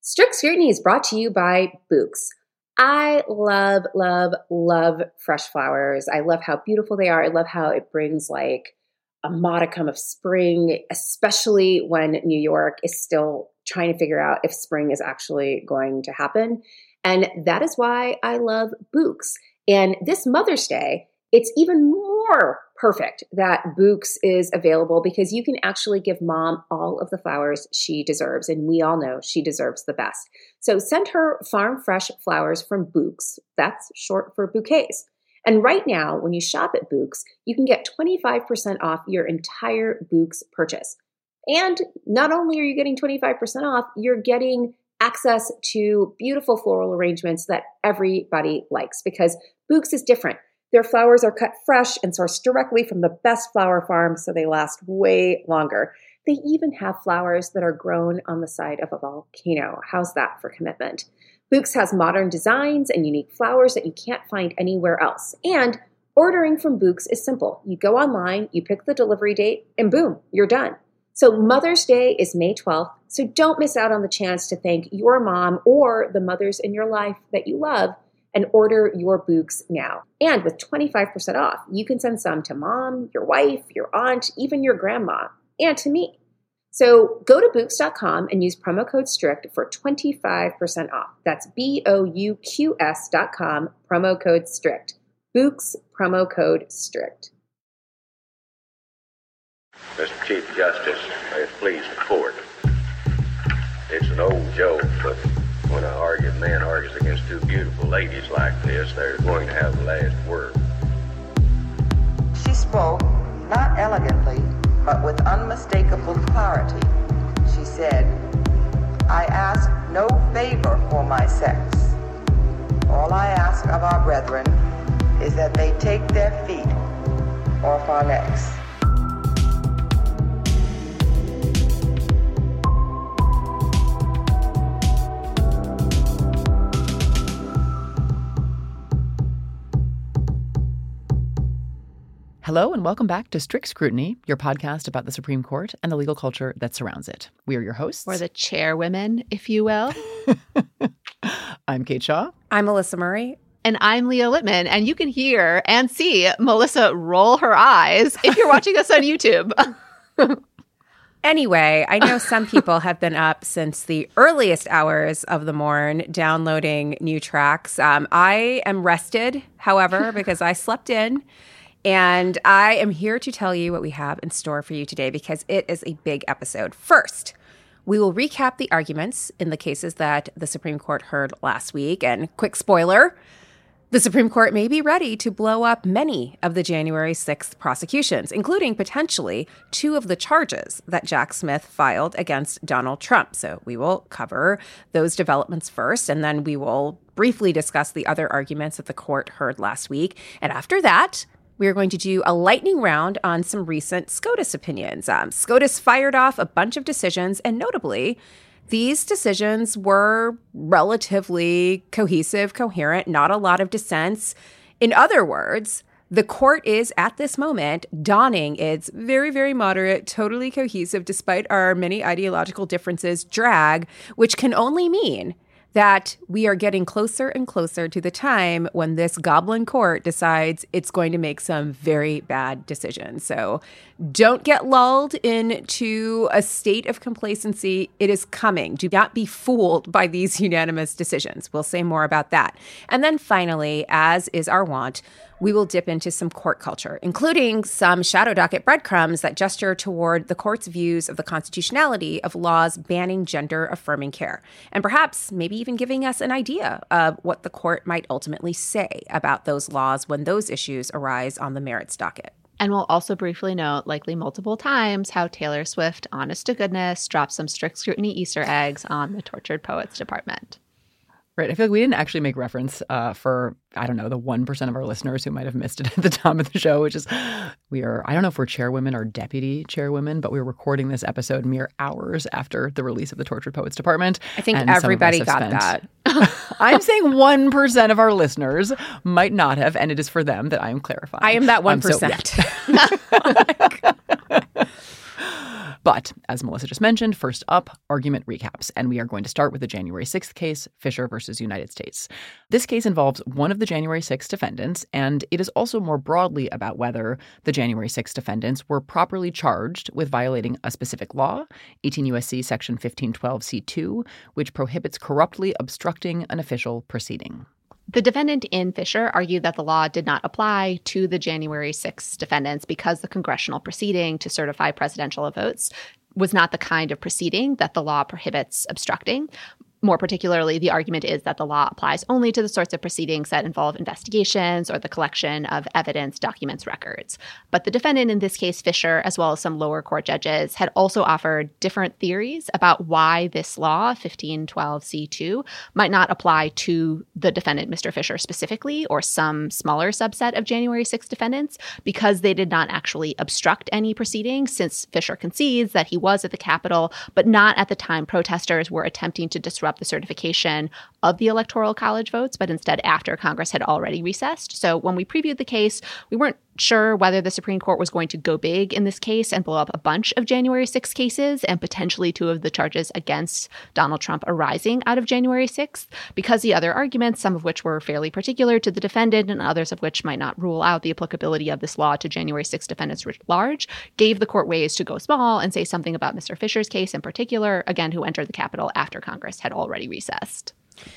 Strict Scrutiny is brought to you by Bouqs. I love, love, love fresh flowers. I love how beautiful they are. I love how it brings like a modicum of spring, especially when New York is still trying to figure out if spring is actually going to happen. And that is why I love Bouqs. And this Mother's Day, it's even more perfect that Bouqs is available because you can actually give mom all of the flowers she deserves. And we all know she deserves the best. So send her farm fresh flowers from Bouqs. That's short for bouquets. And right now, when you shop at Bouqs, you can get 25% off your entire Bouqs purchase. And not only are you getting 25% off, you're getting access to beautiful floral arrangements that everybody likes because Bouqs is different. Their flowers are cut fresh and sourced directly from the best flower farms, so they last way longer. They even have flowers that are grown on the side of a volcano. How's that for commitment? Bouqs has modern designs and unique flowers that you can't find anywhere else. And ordering from Bouqs is simple. You go online, you pick the delivery date, and boom, you're done. So Mother's Day is May 12th, so don't miss out on the chance to thank your mom or the mothers in your life that you love and order your Bouqs now. And with 25% off, you can send some to mom, your wife, your aunt, even your grandma, and to me. So go to Bouqs.com and use promo code STRICT for 25% off. That's BOUQS.com, promo code STRICT. Bouqs, promo code STRICT. Mr. Chief Justice, may it please the court. It's an old joke, but when an argued man argues against two beautiful ladies like this, they're going to have the last word. She spoke, not elegantly, but with unmistakable clarity. She said, I ask no favor for my sex. All I ask of our brethren is that they take their feet off our necks. Hello and welcome back to Strict Scrutiny, your podcast about the Supreme Court and the legal culture that surrounds it. We are your hosts. Or the chairwomen, if you will. I'm Kate Shaw. I'm Melissa Murray. And I'm Leah Littman. And you can hear and see Melissa roll her eyes if you're watching us on YouTube. Anyway, I know some people have been up since the earliest hours of the morn downloading new tracks. I am rested, however, because I slept in. And I am here to tell you what we have in store for you today because it is a big episode. First, we will recap the arguments in the cases that the Supreme Court heard last week. And quick spoiler, the Supreme Court may be ready to blow up many of the January 6th prosecutions, including potentially 2 of the charges that Jack Smith filed against Donald Trump. So we will cover those developments first, and then we will briefly discuss the other arguments that the court heard last week. And after that, we are going to do a lightning round on some recent SCOTUS opinions. SCOTUS fired off a bunch of decisions, and notably, these decisions were relatively cohesive, coherent, not a lot of dissents. In other words, the court is, at this moment, donning its very, very moderate, totally cohesive, despite our many ideological differences, drag, which can only mean that we are getting closer and closer to the time when this goblin court decides it's going to make some very bad decisions. So don't get lulled into a state of complacency. It is coming. Do not be fooled by these unanimous decisions. We'll say more about that. And then finally, as is our wont, we will dip into some court culture, including some shadow docket breadcrumbs that gesture toward the court's views of the constitutionality of laws banning gender-affirming care, and perhaps maybe even giving us an idea of what the court might ultimately say about those laws when those issues arise on the merits docket. And we'll also briefly note, likely multiple times, how Taylor Swift, honest to goodness, dropped some Strict Scrutiny Easter eggs on the Tortured Poets Department. Right. I feel like we didn't actually make reference for, I don't know, the 1% of our listeners who might have missed it at the top of the show, which is we are, I don't know if we're chairwomen or deputy chairwomen, but we're recording this episode mere hours after the release of the Tortured Poets Department. I think everybody got that. I'm saying 1% of our listeners might not have, and it is for them that I am clarifying. I am that 1%. But as Melissa just mentioned, first up, argument recaps. And we are going to start with the January 6th case, Fisher versus United States. This case involves one of the January 6th defendants, and it is also more broadly about whether the January 6th defendants were properly charged with violating a specific law, 18 U.S.C. Section 1512c2, which prohibits corruptly obstructing an official proceeding. The defendant in Fisher argued that the law did not apply to the January 6th defendants because the congressional proceeding to certify presidential votes was not the kind of proceeding that the law prohibits obstructing. More particularly, the argument is that the law applies only to the sorts of proceedings that involve investigations or the collection of evidence, documents, records. But the defendant in this case, Fisher, as well as some lower court judges, had also offered different theories about why this law, 1512c2, might not apply to the defendant, Mr. Fisher, specifically, or some smaller subset of January 6th defendants, because they did not actually obstruct any proceedings, since Fisher concedes that he was at the Capitol, but not at the time protesters were attempting to disrupt the certification of the Electoral College votes, but instead after Congress had already recessed. So when we previewed the case, we weren't sure whether the Supreme Court was going to go big in this case and blow up a bunch of January 6th cases and potentially two of the charges against Donald Trump arising out of January 6th, because the other arguments, some of which were fairly particular to the defendant and others of which might not rule out the applicability of this law to January 6th defendants writ large, gave the court ways to go small and say something about Mr. Fisher's case in particular, again, who entered the Capitol after Congress had already recessed.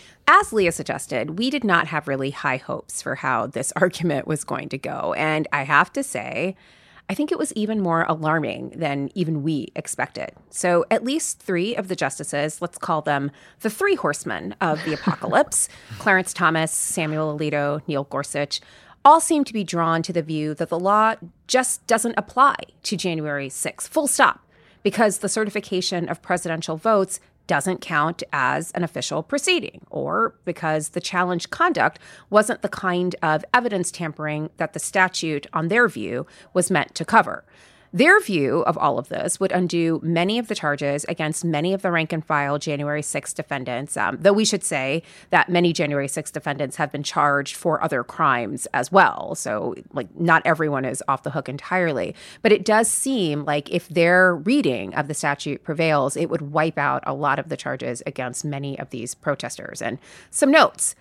As Leah suggested, we did not have really high hopes for how this argument was going to go. And I have to say, I think it was even more alarming than even we expected. So at least three of the justices, let's call them the three horsemen of the apocalypse, Clarence Thomas, Samuel Alito, Neil Gorsuch, all seem to be drawn to the view that the law just doesn't apply to January 6th, full stop, because the certification of presidential votes doesn't count as an official proceeding, or because the challenged conduct wasn't the kind of evidence tampering that the statute, on their view, was meant to cover. Their view of all of this would undo many of the charges against many of the rank-and-file January 6th defendants, though we should say that many January 6th defendants have been charged for other crimes as well. So, not everyone is off the hook entirely. But it does seem like if their reading of the statute prevails, it would wipe out a lot of the charges against many of these protesters. And some notes.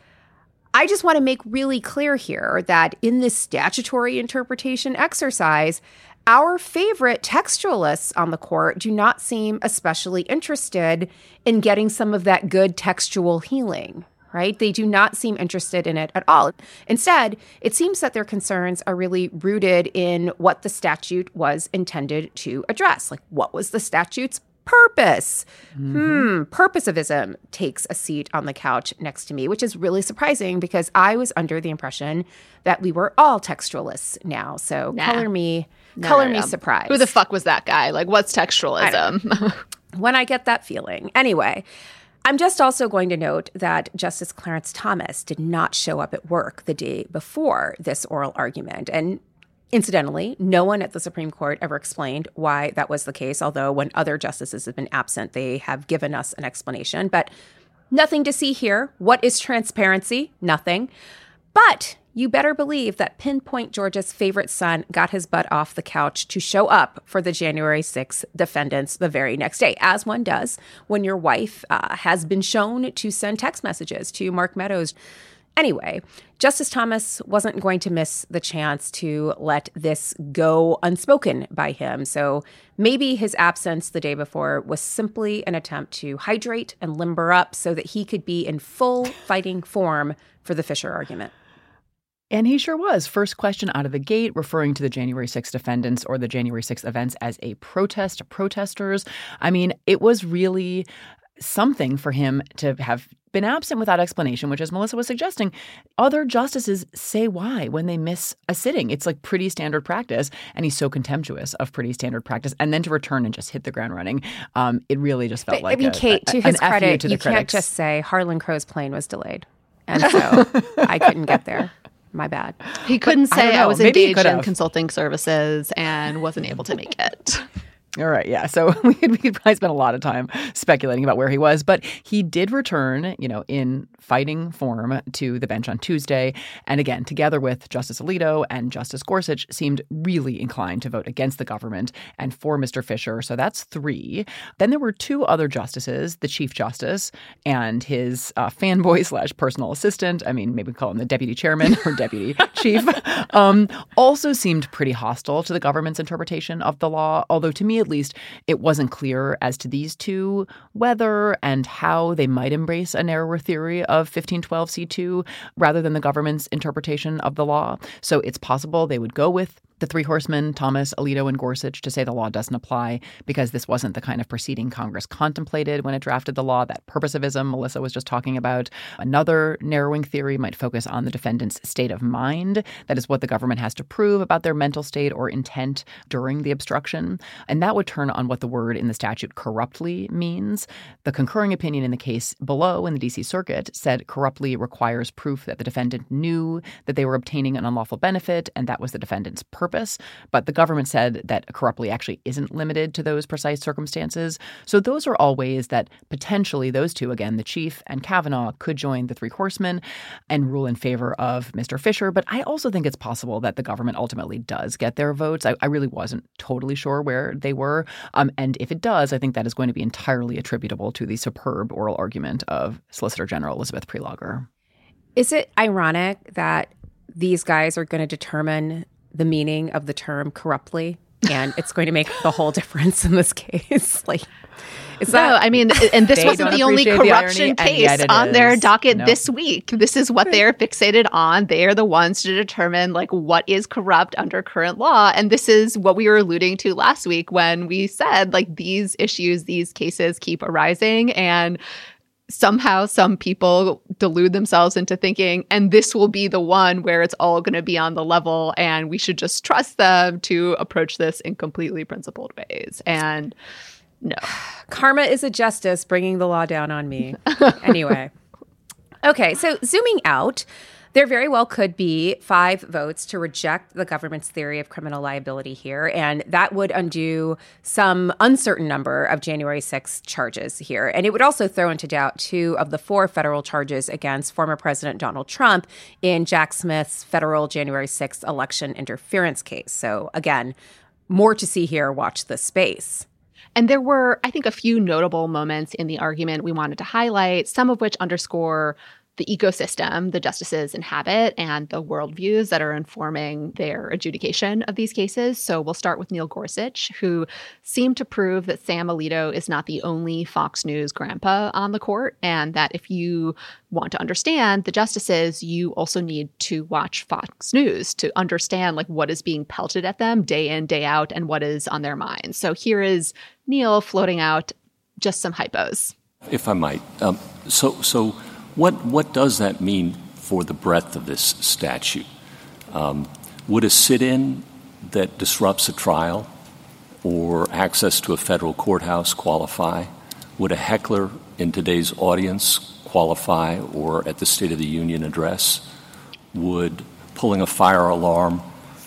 I just want to make really clear here that in this statutory interpretation exercise, our favorite textualists on the court do not seem especially interested in getting some of that good textual healing, right? They do not seem interested in it at all. Instead, it seems that their concerns are really rooted in what the statute was intended to address. Like, what was the statute's purpose? Purposivism takes a seat on the couch next to me, which is really surprising because I was under the impression that we were all textualists now. So color me surprised. Who the fuck was that guy? What's textualism? When I get that feeling. Anyway, I'm just also going to note that Justice Clarence Thomas did not show up at work the day before this oral argument. And incidentally, no one at the Supreme Court ever explained why that was the case, although when other justices have been absent, they have given us an explanation. But nothing to see here. What is transparency? Nothing. But you better believe that Pinpoint Georgia's favorite son got his butt off the couch to show up for the January 6th defendants the very next day, as one does when your wife has been shown to send text messages to Mark Meadows. Anyway, Justice Thomas wasn't going to miss the chance to let this go unspoken by him. So maybe his absence the day before was simply an attempt to hydrate and limber up so that he could be in full fighting form for the Fisher argument. And he sure was. First question out of the gate, referring to the January 6th defendants or the January 6th events as a protest to protesters. I mean, it was really something for him to have been absent without explanation, which, as Melissa was suggesting, other justices say why when they miss a sitting. It's pretty standard practice, and he's so contemptuous of pretty standard practice. And then to return and just hit the ground running, it really just felt like Kate, to his credit, you can't just say Harlan Crow's plane was delayed. And so I couldn't get there. My bad. He couldn't say I was engaged in consulting services and wasn't able to make it. All right, yeah. So we could probably spend a lot of time speculating about where he was, but he did return, in fighting form to the bench on Tuesday. And again, together with Justice Alito and Justice Gorsuch, seemed really inclined to vote against the government and for Mr. Fisher. So that's 3. Then there were 2 other justices, the Chief Justice and his fanboy / personal assistant. I mean, maybe we call him the deputy chairman or deputy chief. Also seemed pretty hostile to the government's interpretation of the law, although to me, at least, it wasn't clear as to these 2 whether and how they might embrace a narrower theory of 1512c2 rather than the government's interpretation of the law. So it's possible they would go with the 3 horsemen, Thomas, Alito, and Gorsuch, to say the law doesn't apply because this wasn't the kind of proceeding Congress contemplated when it drafted the law, that purposivism Melissa was just talking about. Another narrowing theory might focus on the defendant's state of mind. That is what the government has to prove about their mental state or intent during the obstruction. And that would turn on what the word in the statute corruptly means. The concurring opinion in the case below in the D.C. Circuit said corruptly requires proof that the defendant knew that they were obtaining an unlawful benefit, and that was the defendant's purpose. But the government said that corruptly actually isn't limited to those precise circumstances. So those are all ways that potentially those 2, again, the chief and Kavanaugh, could join the 3 horsemen and rule in favor of Mr. Fisher. But I also think it's possible that the government ultimately does get their votes. I really wasn't totally sure where they were. And if it does, I think that is going to be entirely attributable to the superb oral argument of Solicitor General Elizabeth Prelogar. Is it ironic that these guys are going to determine the meaning of the term corruptly, and it's going to make the whole difference in this case? And this wasn't the only corruption case on their docket this week. This is what they're fixated on. They are the ones to determine what is corrupt under current law. And this is what we were alluding to last week when we said these issues, these cases keep arising, and somehow some people delude themselves into thinking, and this will be the one where it's all going to be on the level, and we should just trust them to approach this in completely principled ways. And no. Karma is a justice bringing the law down on me. Anyway. Okay, so zooming out, there very well could be 5 votes to reject the government's theory of criminal liability here, and that would undo some uncertain number of January 6th charges here. And it would also throw into doubt 2 of the 4 federal charges against former President Donald Trump in Jack Smith's federal January 6th election interference case. So again, more to see here. Watch this space. And there were, I think, a few notable moments in the argument we wanted to highlight, some of which underscore the ecosystem the justices inhabit and the worldviews that are informing their adjudication of these cases. So we'll start with Neil Gorsuch, who seemed to prove that Sam Alito is not the only Fox News grandpa on the court, and that if you want to understand the justices, you also need to watch Fox News to understand what is being pelted at them day in, day out, and what is on their minds. So here is Neil floating out just some hypos. If I might. So what does that mean for the breadth of this statute? Would a sit-in that disrupts a trial or access to a federal courthouse qualify? Would a heckler in today's audience qualify, or at the State of the Union address? Would pulling a fire alarm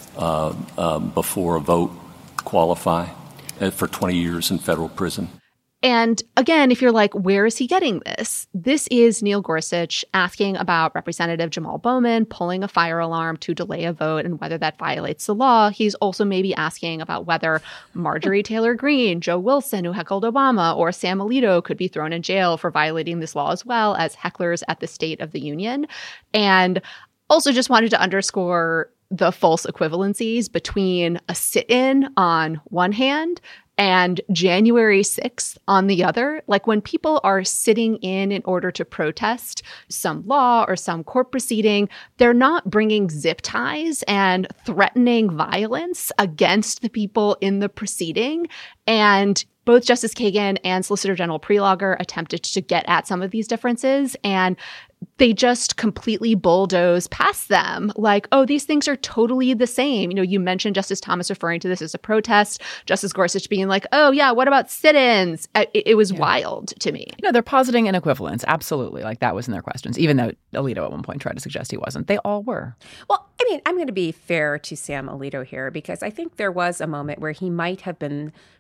before a vote qualify for 20 years in federal prison? And again, if you're like, where is he getting this? This is Neil Gorsuch asking about Representative Jamal Bowman pulling a fire alarm to delay a vote and whether that violates the law. He's also maybe asking about whether Marjorie Taylor Greene, Joe Wilson, who heckled Obama, or Sam Alito could be thrown in jail for violating this law, as well as hecklers at the State of the Union. And also just wanted to underscore the false equivalencies between a sit-in on one hand and January 6th on the other. Like when people are sitting in order to protest some law or some court proceeding, they're not bringing zip ties and threatening violence against the people in the proceeding. And both Justice Kagan and Solicitor General Prelogar attempted to get at some of these differences, and they just completely bulldoze past them. Like, oh, these things are totally the same. You know, you mentioned Justice Thomas referring to this as a protest, Justice Gorsuch being like, oh, yeah, what about sit-ins? It was wild to me. No, they're positing an equivalence. Absolutely. Like that was in their questions, even though Alito at one point tried to suggest he wasn't. They all were. Well, I mean, I'm going to be fair to Sam Alito here because I think there was a moment where he might have been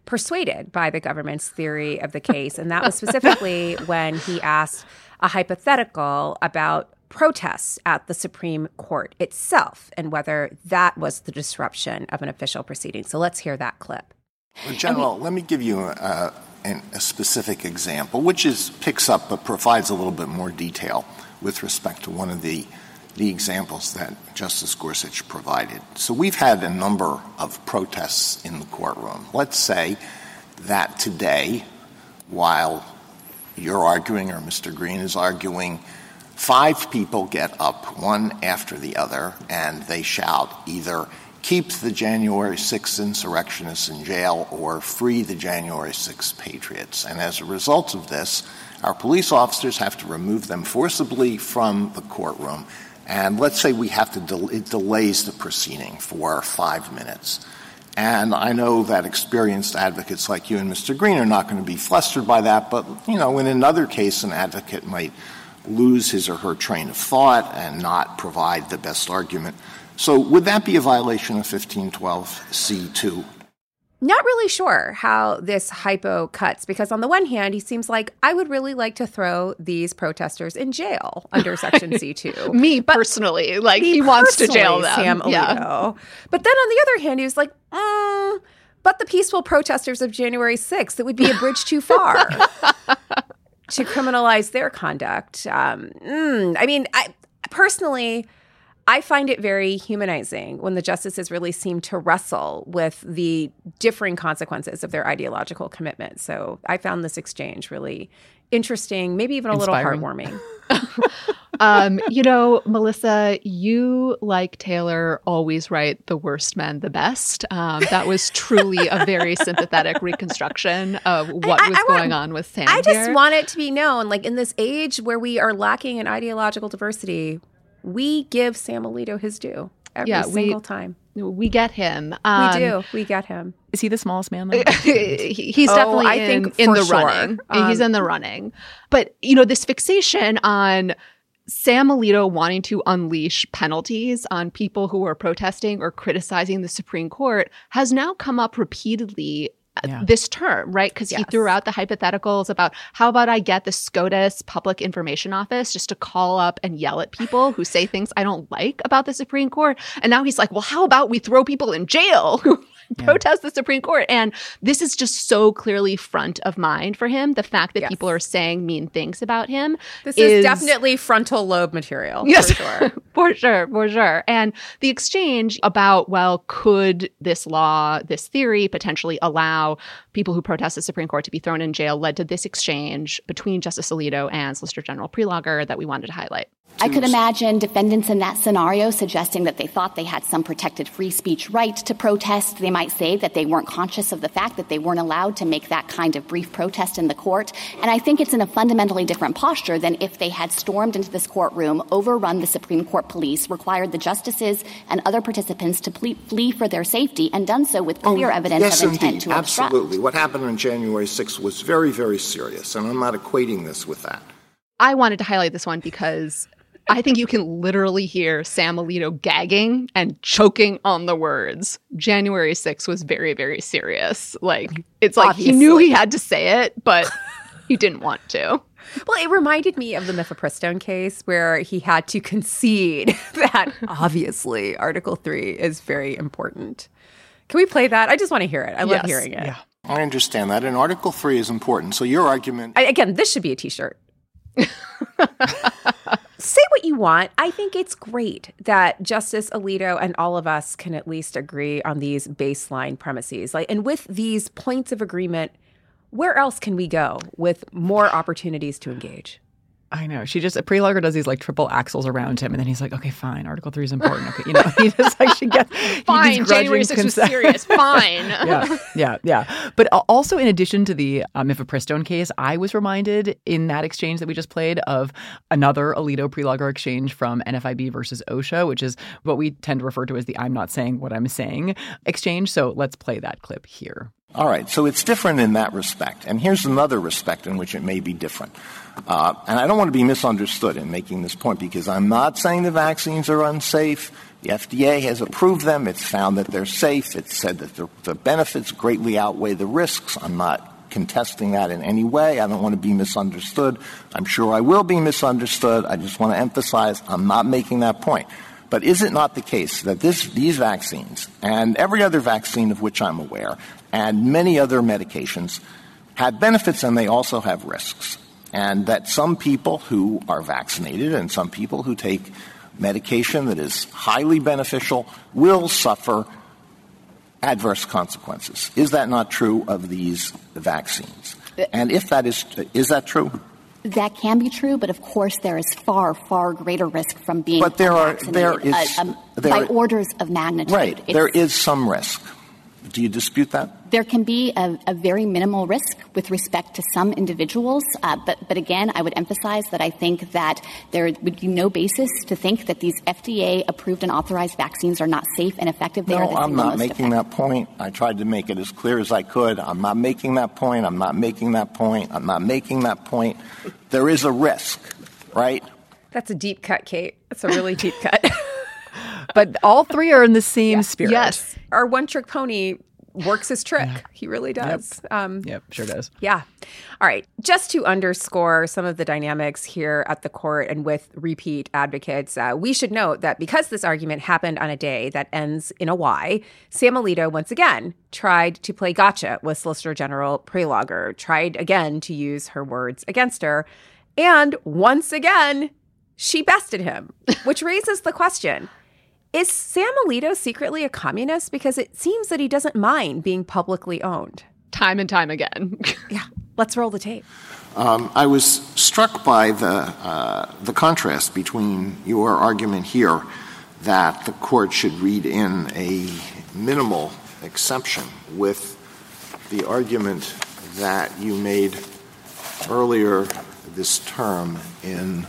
persuaded by the government's theory of the case. And that was specifically when he asked a hypothetical about protests at the Supreme Court itself and whether that was the disruption of an official proceeding. So let's hear that clip. Well, General, let me give you a specific example, which picks up but provides a little bit more detail with respect to one of the examples that Justice Gorsuch provided. So we've had a number of protests in the courtroom. Let's say that today, while you're arguing or Mr. Green is arguing, 5 people get up, one after the other, and they shout either keep the January 6th insurrectionists in jail or free the January 6th patriots. And as a result of this, our police officers have to remove them forcibly from the courtroom. And let's say we have to it delays the proceeding for 5 minutes. And I know that experienced advocates like you and Mr. Green are not going to be flustered by that, but, in another case, an advocate might lose his or her train of thought and not provide the best argument. So would that be a violation of 1512C2? Not really sure how this hypo cuts, because on the one hand, he seems like, I would really like to throw these protesters in jail under Section C2. Me personally, he wants to jail them. Sam Alito. Yeah. But then on the other hand, he was like, but the peaceful protesters of January 6th, it would be a bridge too far to criminalize their conduct. I find it very humanizing when the justices really seem to wrestle with the differing consequences of their ideological commitment. So I found this exchange really interesting, maybe even a Inspiring. Little heartwarming. Melissa, you, like Taylor, always write the worst men the best. That was truly a very sympathetic reconstruction of what was going on with Sam I just here. want it to be known, in this age where we are lacking in ideological diversity, we give Sam Alito his due every single time. We get him. We do. We get him. Is he the smallest man? He's definitely in the running. He's in the running. But, this fixation on Sam Alito wanting to unleash penalties on people who are protesting or criticizing the Supreme Court has now come up repeatedly this term, right? Because he threw out the hypotheticals about how about I get the SCOTUS Public Information Office just to call up and yell at people who say things I don't like about the Supreme Court. And now he's like, well, how about we throw people in jail who protest the Supreme Court? And this is just so clearly front of mind for him. The fact that people are saying mean things about him. This is definitely frontal lobe material. Yes, for sure. for sure. And the exchange about, could this law, this theory potentially allow people who protest the Supreme Court to be thrown in jail led to this exchange between Justice Alito and Solicitor General Prelogar that we wanted to highlight. I could imagine defendants in that scenario suggesting that they thought they had some protected free speech right to protest. They might say that they weren't conscious of the fact that they weren't allowed to make that kind of brief protest in the court. And I think it's in a fundamentally different posture than if they had stormed into this courtroom, overrun the Supreme Court police, required the justices and other participants to flee for their safety, and done so with clear evidence of intent to obstruct. Absolutely. What happened on January 6th was very, very serious, and I'm not equating this with that. I wanted to highlight this one because I think you can literally hear Sam Alito gagging and choking on the words. January 6th was very, very serious. It's like he knew he had to say it, but he didn't want to. Well, it reminded me of the Mifepristone case where he had to concede that obviously Article 3 is very important. Can we play that? I just want to hear it. I love hearing it. Yeah. I understand that. And Article 3 is important. So your argument... Again, this should be a T-shirt. Say what you want. I think it's great that Justice Alito and all of us can at least agree on these baseline premises. And with these points of agreement, where else can we go with more opportunities to engage? I know. Prelogar does these triple axles around him, and then he's like, okay, fine, Article 3 is important. Okay, he just she gets fine. January 6th was serious. Fine. Yeah. But also, in addition to the Mifepristone case, I was reminded in that exchange that we just played of another Alito-Prelogar exchange from NFIB versus OSHA, which is what we tend to refer to as the "I'm not saying what I'm saying" exchange. So let's play that clip here. All right. So it's different in that respect. And here's another respect in which it may be different. And I don't want to be misunderstood in making this point, because I'm not saying the vaccines are unsafe. The FDA has approved them. It's found that they're safe. It's said that the benefits greatly outweigh the risks. I'm not contesting that in any way. I don't want to be misunderstood. I'm sure I will be misunderstood. I just want to emphasize I'm not making that point. But is it not the case that these vaccines and every other vaccine of which I'm aware and many other medications have benefits and they also have risks? And that some people who are vaccinated and some people who take medication that is highly beneficial will suffer adverse consequences. Is that not true of these vaccines? And if that is that true? That can be true, but of course there is far, far greater risk from being by orders of magnitude. Right. There is some risk. Do you dispute that? There can be a very minimal risk with respect to some individuals. But again, I would emphasize that I think that there would be no basis to think that these FDA-approved and authorized vaccines are not safe and effective. No, I'm not making that point. I tried to make it as clear as I could. I'm not making that point. I'm not making that point. I'm not making that point. There is a risk, right? That's a deep cut, Kate. That's a really deep cut. But all three are in the same spirit. Yes. Our one-trick pony works his trick. He really does. Yep, sure does. Yeah. All right. Just to underscore some of the dynamics here at the court and with repeat advocates, we should note that because this argument happened on a day that ends in a Y, Sam Alito once again tried to play gotcha with Solicitor General Prelogar, tried again to use her words against her, and once again, she bested him, which raises the question, is Sam Alito secretly a communist? Because it seems that he doesn't mind being publicly owned. Time and time again. Yeah. Let's roll the tape. I was struck by the contrast between your argument here that the court should read in a minimal exception with the argument that you made earlier this term in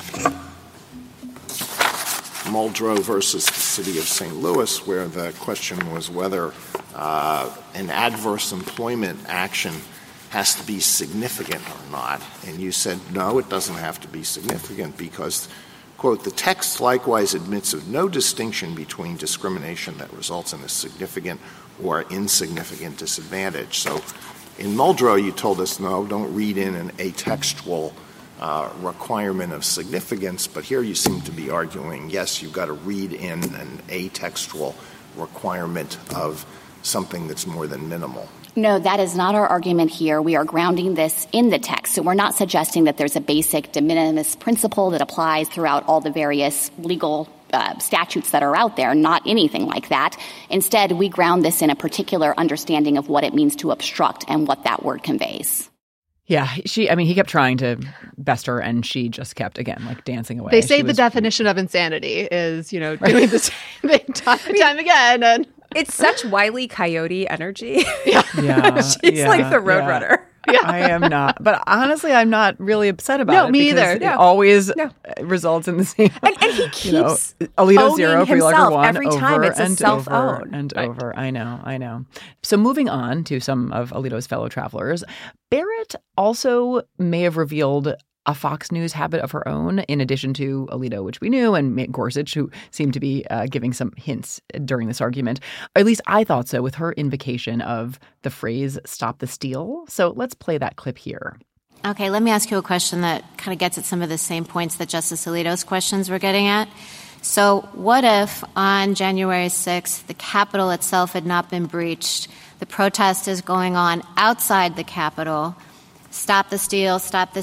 Muldrow versus the city of St. Louis, where the question was whether an adverse employment action has to be significant or not. And you said, no, it doesn't have to be significant because, quote, the text likewise admits of no distinction between discrimination that results in a significant or insignificant disadvantage. So in Muldrow, you told us, no, don't read in an atextual requirement of significance, but here you seem to be arguing, yes, you've got to read in an atextual requirement of something that's more than minimal. No, that is not our argument here. We are grounding this in the text. So we're not suggesting that there's a basic de minimis principle that applies throughout all the various legal statutes that are out there, not anything like that. Instead, we ground this in a particular understanding of what it means to obstruct and what that word conveys. Yeah, he kept trying to best her, and she just kept, again, like dancing away. They say the definition of insanity is, doing the same thing time and time again. And it's such Wile E. Coyote energy. Yeah. She's like the Roadrunner. Yeah. I am not. But honestly, I'm not really upset about it. No, me either. It always results in the same. And he keeps Alito 0, Prelogar 1, every time. It's a self-own. Over. I know. So moving on to some of Alito's fellow travelers, Barrett also may have revealed a Fox News habit of her own, in addition to Alito, which we knew, and Gorsuch, who seemed to be giving some hints during this argument. Or at least I thought so, with her invocation of the phrase, stop the steal. So let's play that clip here. Okay, let me ask you a question that kind of gets at some of the same points that Justice Alito's questions were getting at. So what if on January 6th, the Capitol itself had not been breached, the protest is going on outside the Capitol, stop the steal,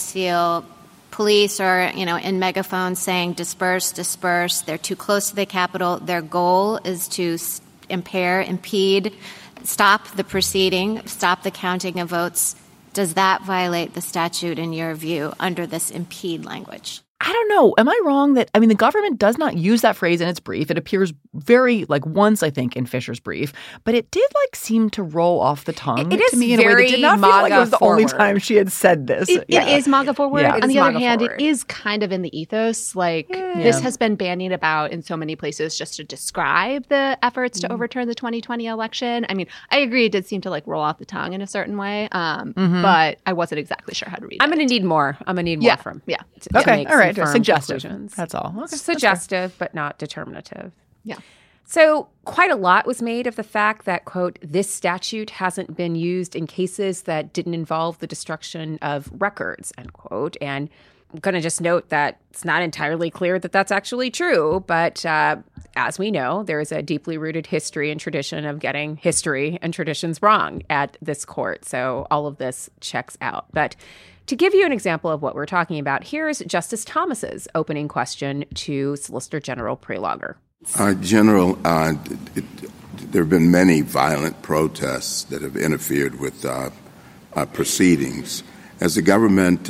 police are, in megaphones saying disperse, disperse. They're too close to the Capitol. Their goal is to impair, impede, stop the proceeding, stop the counting of votes. Does that violate the statute in your view under this impede language? I don't know. Am I wrong that, I mean, the government does not use that phrase in its brief. It appears very, like, once, I think, in Fisher's brief. But it did, like, seem to roll off the tongue to me in a way that did not feel like it was the only time she had said this. It is MAGA forward. Yeah. On the other hand, it is kind of in the ethos. Like, this has been bandied about in so many places just to describe the efforts to overturn the 2020 election. I mean, I agree it did seem to, like, roll off the tongue in a certain way. But I wasn't exactly sure how to read it. I'm going to need more. I'm going to need more from. Yeah. Okay. All right. Suggestive. Conclusions. That's all. Okay. Suggestive, but not determinative. Yeah. So quite a lot was made of the fact that, quote, this statute hasn't been used in cases that didn't involve the destruction of records, end quote. And I'm going to just note that it's not entirely clear that that's actually true. But as we know, there is a deeply rooted history and tradition of getting history and traditions wrong at this court. So all of this checks out. But to give you an example of what we're talking about, here's Justice Thomas's opening question to Solicitor General Prelogar. General, there have been many violent protests that have interfered with proceedings. Has the government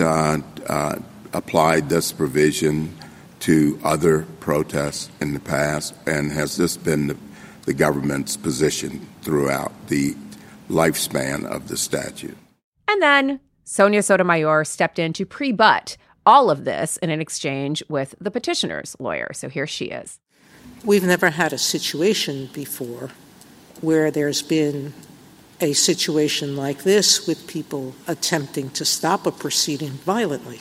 applied this provision to other protests in the past? And has this been the government's position throughout the lifespan of the statute? And then Sonia Sotomayor stepped in to pre-butt all of this in an exchange with the petitioner's lawyer. So here she is. We've never had a situation before where there's been a situation like this with people attempting to stop a proceeding violently.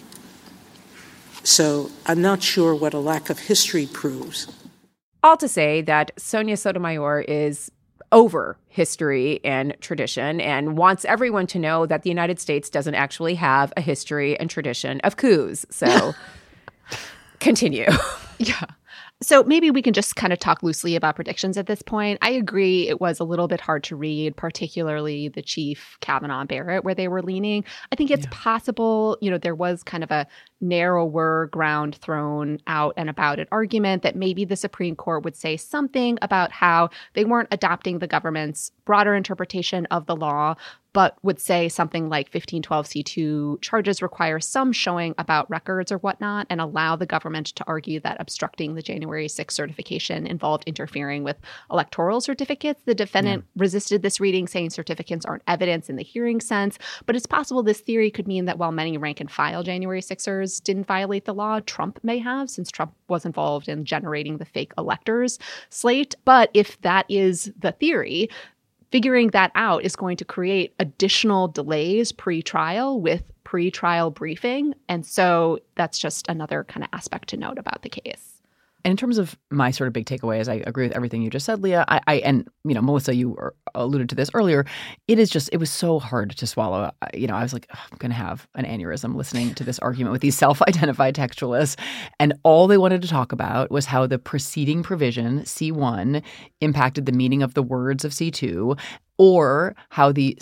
So I'm not sure what a lack of history proves. All to say that Sonia Sotomayor is over history and tradition and wants everyone to know that the United States doesn't actually have a history and tradition of coups. So continue. Yeah. So maybe we can just kind of talk loosely about predictions at this point. I agree it was a little bit hard to read, particularly the Chief Kavanaugh and Barrett, where they were leaning. I think it's possible, there was kind of a narrower ground thrown out and about an argument that maybe the Supreme Court would say something about how they weren't adopting the government's broader interpretation of the law, but would say something like 1512c2 charges require some showing about records or whatnot and allow the government to argue that obstructing the January 6th certification involved interfering with electoral certificates. The defendant resisted this reading, saying certificates aren't evidence in the hearing sense. But it's possible this theory could mean that while many rank and file January 6ers didn't violate the law, Trump may have, since Trump was involved in generating the fake electors slate. But if that is the theory, figuring that out is going to create additional delays pre-trial with pre-trial briefing. And so that's just another kind of aspect to note about the case. And in terms of my sort of big takeaways, I agree with everything you just said, Leah. And Melissa, you alluded to this earlier. It was so hard to swallow. I was like, I'm going to have an aneurysm listening to this argument with these self-identified textualists. And all they wanted to talk about was how the preceding provision, C1, impacted the meaning of the words of C2, or how the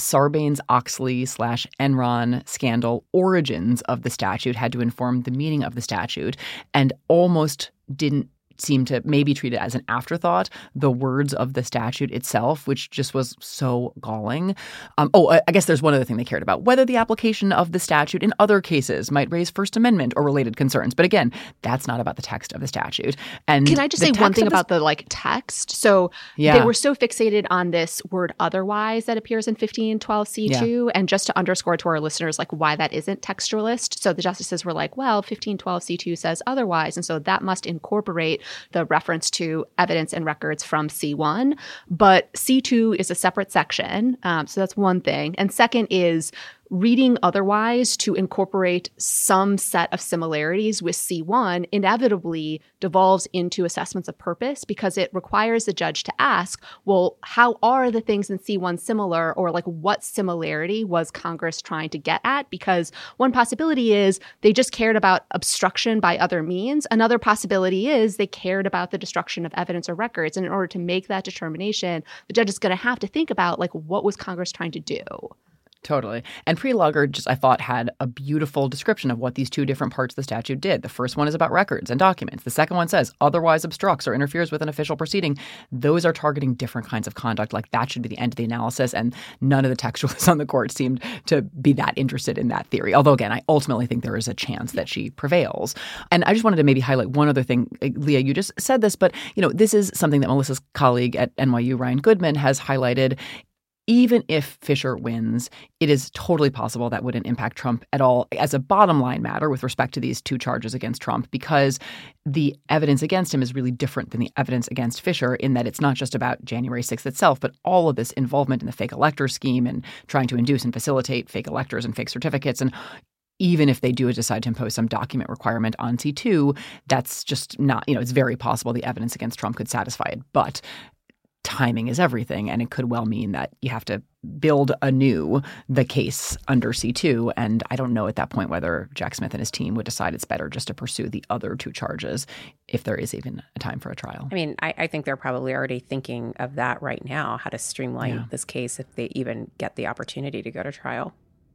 Sarbanes-Oxley/Enron scandal origins of the statute had to inform the meaning of the statute, and almost didn't seem to maybe treat it as an afterthought, the words of the statute itself, which just was so galling. I guess there's one other thing they cared about, whether the application of the statute in other cases might raise First Amendment or related concerns. But again, that's not about the text of the statute. And can I just say one thing about the text? So they were so fixated on this word otherwise that appears in 1512c2. And just to underscore to our listeners why that isn't textualist. So the justices were like, well, 1512c2 says otherwise. And so that must incorporate the reference to evidence and records from C1. But C2 is a separate section. So that's one thing. And second is reading otherwise to incorporate some set of similarities with C1 inevitably devolves into assessments of purpose because it requires the judge to ask, well, how are the things in C1 similar, or what similarity was Congress trying to get at? Because one possibility is they just cared about obstruction by other means. Another possibility is they cared about the destruction of evidence or records. And in order to make that determination, the judge is going to have to think about what was Congress trying to do? Totally. And Prelogar just, I thought, had a beautiful description of what these two different parts of the statute did. The first one is about records and documents. The second one says otherwise obstructs or interferes with an official proceeding. Those are targeting different kinds of conduct. Like that should be the end of the analysis. And none of the textualists on the court seemed to be that interested in that theory. Although, again, I ultimately think there is a chance that she prevails. And I just wanted to maybe highlight one other thing. Leah, you just said this, but, this is something that Melissa's colleague at NYU, Ryan Goodman, has highlighted. Even if Fisher wins, it is totally possible that wouldn't impact Trump at all as a bottom line matter with respect to these two charges against Trump, because the evidence against him is really different than the evidence against Fisher in that it's not just about January 6th itself, but all of this involvement in the fake elector scheme and trying to induce and facilitate fake electors and fake certificates. And even if they do decide to impose some document requirement on C2, that's just not, it's very possible the evidence against Trump could satisfy it. But timing is everything, and it could well mean that you have to build anew the case under C2. And I don't know at that point whether Jack Smith and his team would decide it's better just to pursue the other two charges if there is even a time for a trial. I mean, I think they're probably already thinking of that right now, how to streamline this case if they even get the opportunity to go to trial.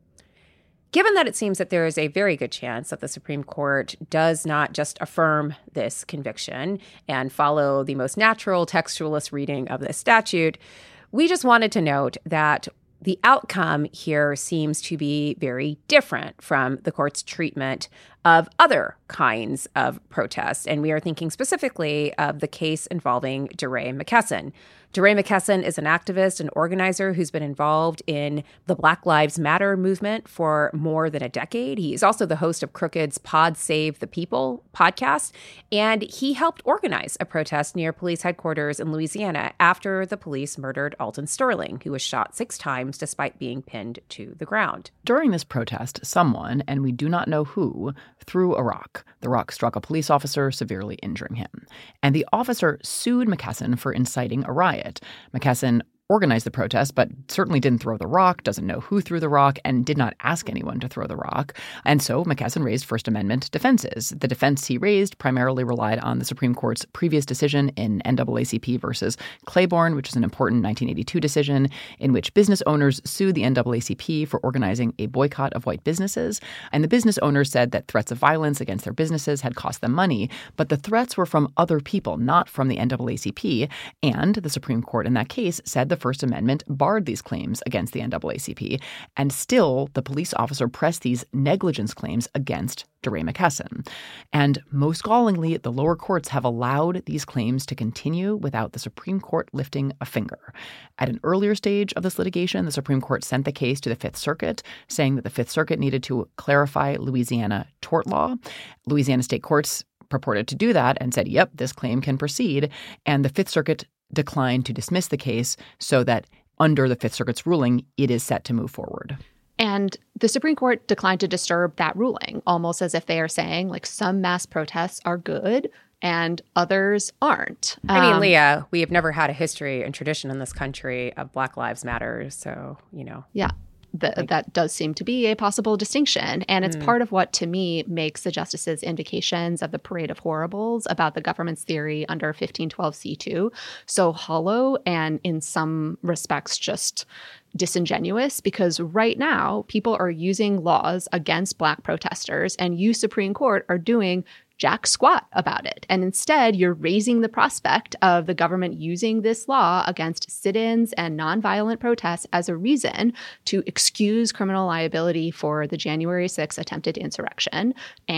Given that it seems that there is a very good chance that the Supreme Court does not just affirm this conviction and follow the most natural textualist reading of this statute, we just wanted to note that the outcome here seems to be very different from the court's treatment of other kinds of protests. And we are thinking specifically of the case involving DeRay McKesson. DeRay McKesson is an activist and organizer who's been involved in the Black Lives Matter movement for more than a decade. He is also the host of Crooked's Pod Save the People podcast, and he helped organize a protest near police headquarters in Louisiana after the police murdered Alton Sterling, who was shot 6 times despite being pinned to the ground. During this protest, someone, and we do not know who, threw a rock. The rock struck a police officer, severely injuring him. And the officer sued McKesson for inciting a riot. McKesson organized the protest, but certainly didn't throw the rock, doesn't know who threw the rock, and did not ask anyone to throw the rock. And so McKesson raised First Amendment defenses. The defense he raised primarily relied on the Supreme Court's previous decision in NAACP versus Claiborne, which is an important 1982 decision in which business owners sued the NAACP for organizing a boycott of white businesses. And the business owners said that threats of violence against their businesses had cost them money, but the threats were from other people, not from the NAACP. And the Supreme Court in that case said the First Amendment barred these claims against the NAACP, and still the police officer pressed these negligence claims against DeRay McKesson. And most gallingly, the lower courts have allowed these claims to continue without the Supreme Court lifting a finger. At an earlier stage of this litigation, the Supreme Court sent the case to the Fifth Circuit, saying that the Fifth Circuit needed to clarify Louisiana tort law. Louisiana state courts purported to do that and said, yep, this claim can proceed. And the Fifth Circuit declined to dismiss the case so that under the Fifth Circuit's ruling, it is set to move forward. And the Supreme Court declined to disturb that ruling, almost as if they are saying, like, some mass protests are good and others aren't. I mean, Leah, we have never had a history and tradition in this country of Black Lives Matter. So, Yeah. That does seem to be a possible distinction. And it's part of what, to me, makes the justices' indications of the parade of horribles about the government's theory under 1512c2 so hollow and in some respects just disingenuous, because right now people are using laws against Black protesters and you, Supreme Court, are doing jack squat about it. And instead, you're raising the prospect of the government using this law against sit-ins and nonviolent protests as a reason to excuse criminal liability for the January 6th attempted insurrection.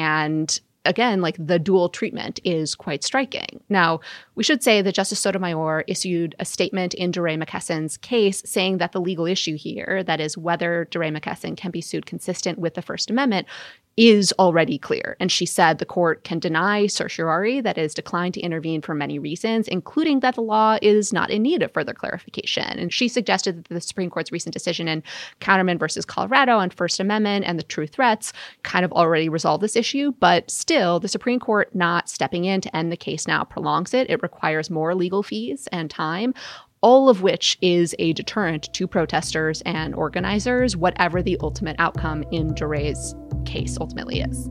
And again, like, the dual treatment is quite striking. Now, we should say that Justice Sotomayor issued a statement in DeRay McKesson's case saying that the legal issue here, that is whether DeRay McKesson can be sued consistent with the First Amendment, is already clear. And she said the court can deny certiorari, that is, decline to intervene for many reasons, including that the law is not in need of further clarification. And she suggested that the Supreme Court's recent decision in Counterman versus Colorado on First Amendment and the true threats kind of already resolved this issue. But still, the Supreme Court not stepping in to end the case now prolongs it. It requires more legal fees and time, all of which is a deterrent to protesters and organizers, whatever the ultimate outcome in DeRay's case ultimately is.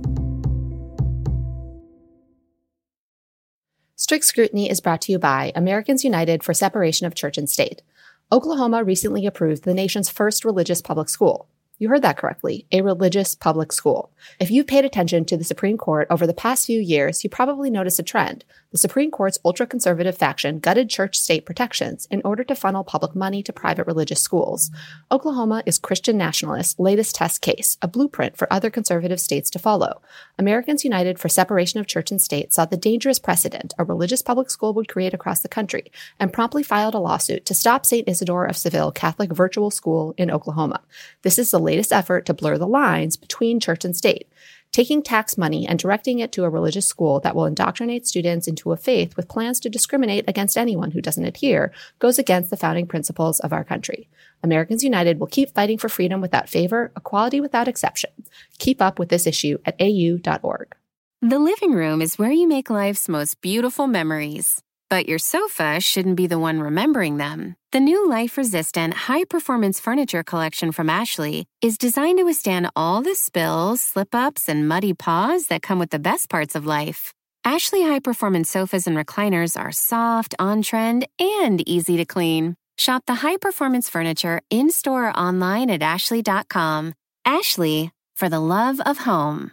Strict Scrutiny is brought to you by Americans United for Separation of Church and State. Oklahoma recently approved the nation's first religious public school. You heard that correctly, a religious public school. If you've paid attention to the Supreme Court over the past few years, you probably noticed a trend. The Supreme Court's ultra-conservative faction gutted church-state protections in order to funnel public money to private religious schools. Oklahoma is Christian nationalists' latest test case, a blueprint for other conservative states to follow. Americans United for Separation of Church and State saw the dangerous precedent a religious public school would create across the country and promptly filed a lawsuit to stop St. Isidore of Seville Catholic Virtual School in Oklahoma. This is the latest effort to blur the lines between church and state, taking tax money and directing it to a religious school that will indoctrinate students into a faith with plans to discriminate against anyone who doesn't adhere goes against the founding principles of our country. Americans United will keep fighting for freedom without favor, equality without exception. Keep up with this issue at au.org. The living room is where you make life's most beautiful memories. But your sofa shouldn't be the one remembering them. The new life-resistant, high-performance furniture collection from Ashley is designed to withstand all the spills, slip-ups, and muddy paws that come with the best parts of life. Ashley high-performance sofas and recliners are soft, on-trend, and easy to clean. Shop the high-performance furniture in-store or online at ashley.com. Ashley, for the love of home.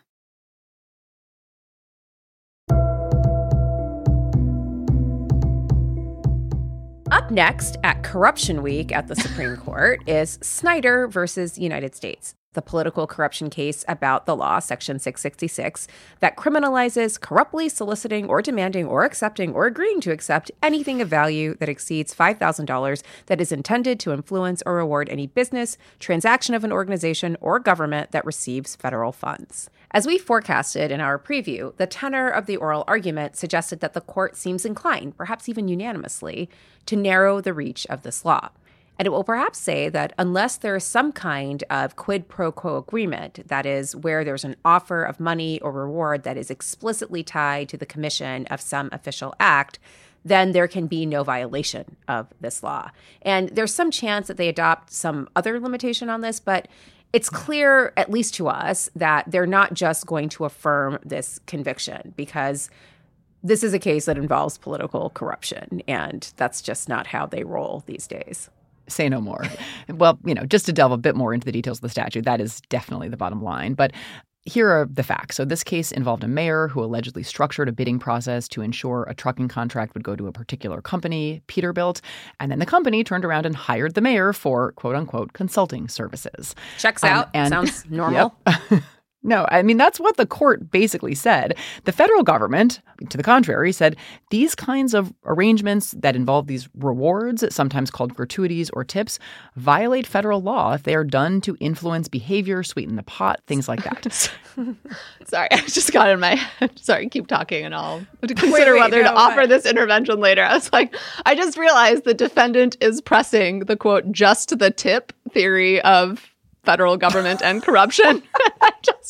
Up next at Corruption Week at the Supreme Court is Snyder versus United States, the political corruption case about the law, Section 666, that criminalizes corruptly soliciting or demanding or accepting or agreeing to accept anything of value that exceeds $5,000 that is intended to influence or reward any business, transaction of an organization, or government that receives federal funds. As we forecasted in our preview, the tenor of the oral argument suggested that the court seems inclined, perhaps even unanimously, to narrow the reach of this law. And it will perhaps say that unless there is some kind of quid pro quo agreement, that is, where there's an offer of money or reward that is explicitly tied to the commission of some official act, then there can be no violation of this law. And there's some chance that they adopt some other limitation on this, but it's clear, at least to us, that they're not just going to affirm this conviction because this is a case that involves political corruption, and that's just not how they roll these days. Say no more. Well, just to delve a bit more into the details of the statute, that is definitely the bottom line. But here are the facts. So this case involved a mayor who allegedly structured a bidding process to ensure a trucking contract would go to a particular company, Peterbilt, and then the company turned around and hired the mayor for, quote unquote, consulting services. Checks out. Sounds normal. Yep. No, I mean, that's what the court basically said. The federal government, to the contrary, said these kinds of arrangements that involve these rewards, sometimes called gratuities or tips, violate federal law if they are done to influence behavior, sweeten the pot, things like that. Sorry, I just got in my head. Sorry, keep talking and I'll consider whether to offer this intervention later. I was like, I just realized the defendant is pressing the, quote, just the tip theory of federal government and corruption. I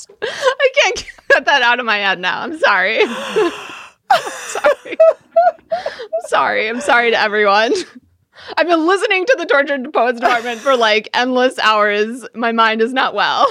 can't get that out of my head now. I'm sorry. I'm sorry to everyone. I've been listening to the Tortured Poets Department for endless hours. My mind is not well.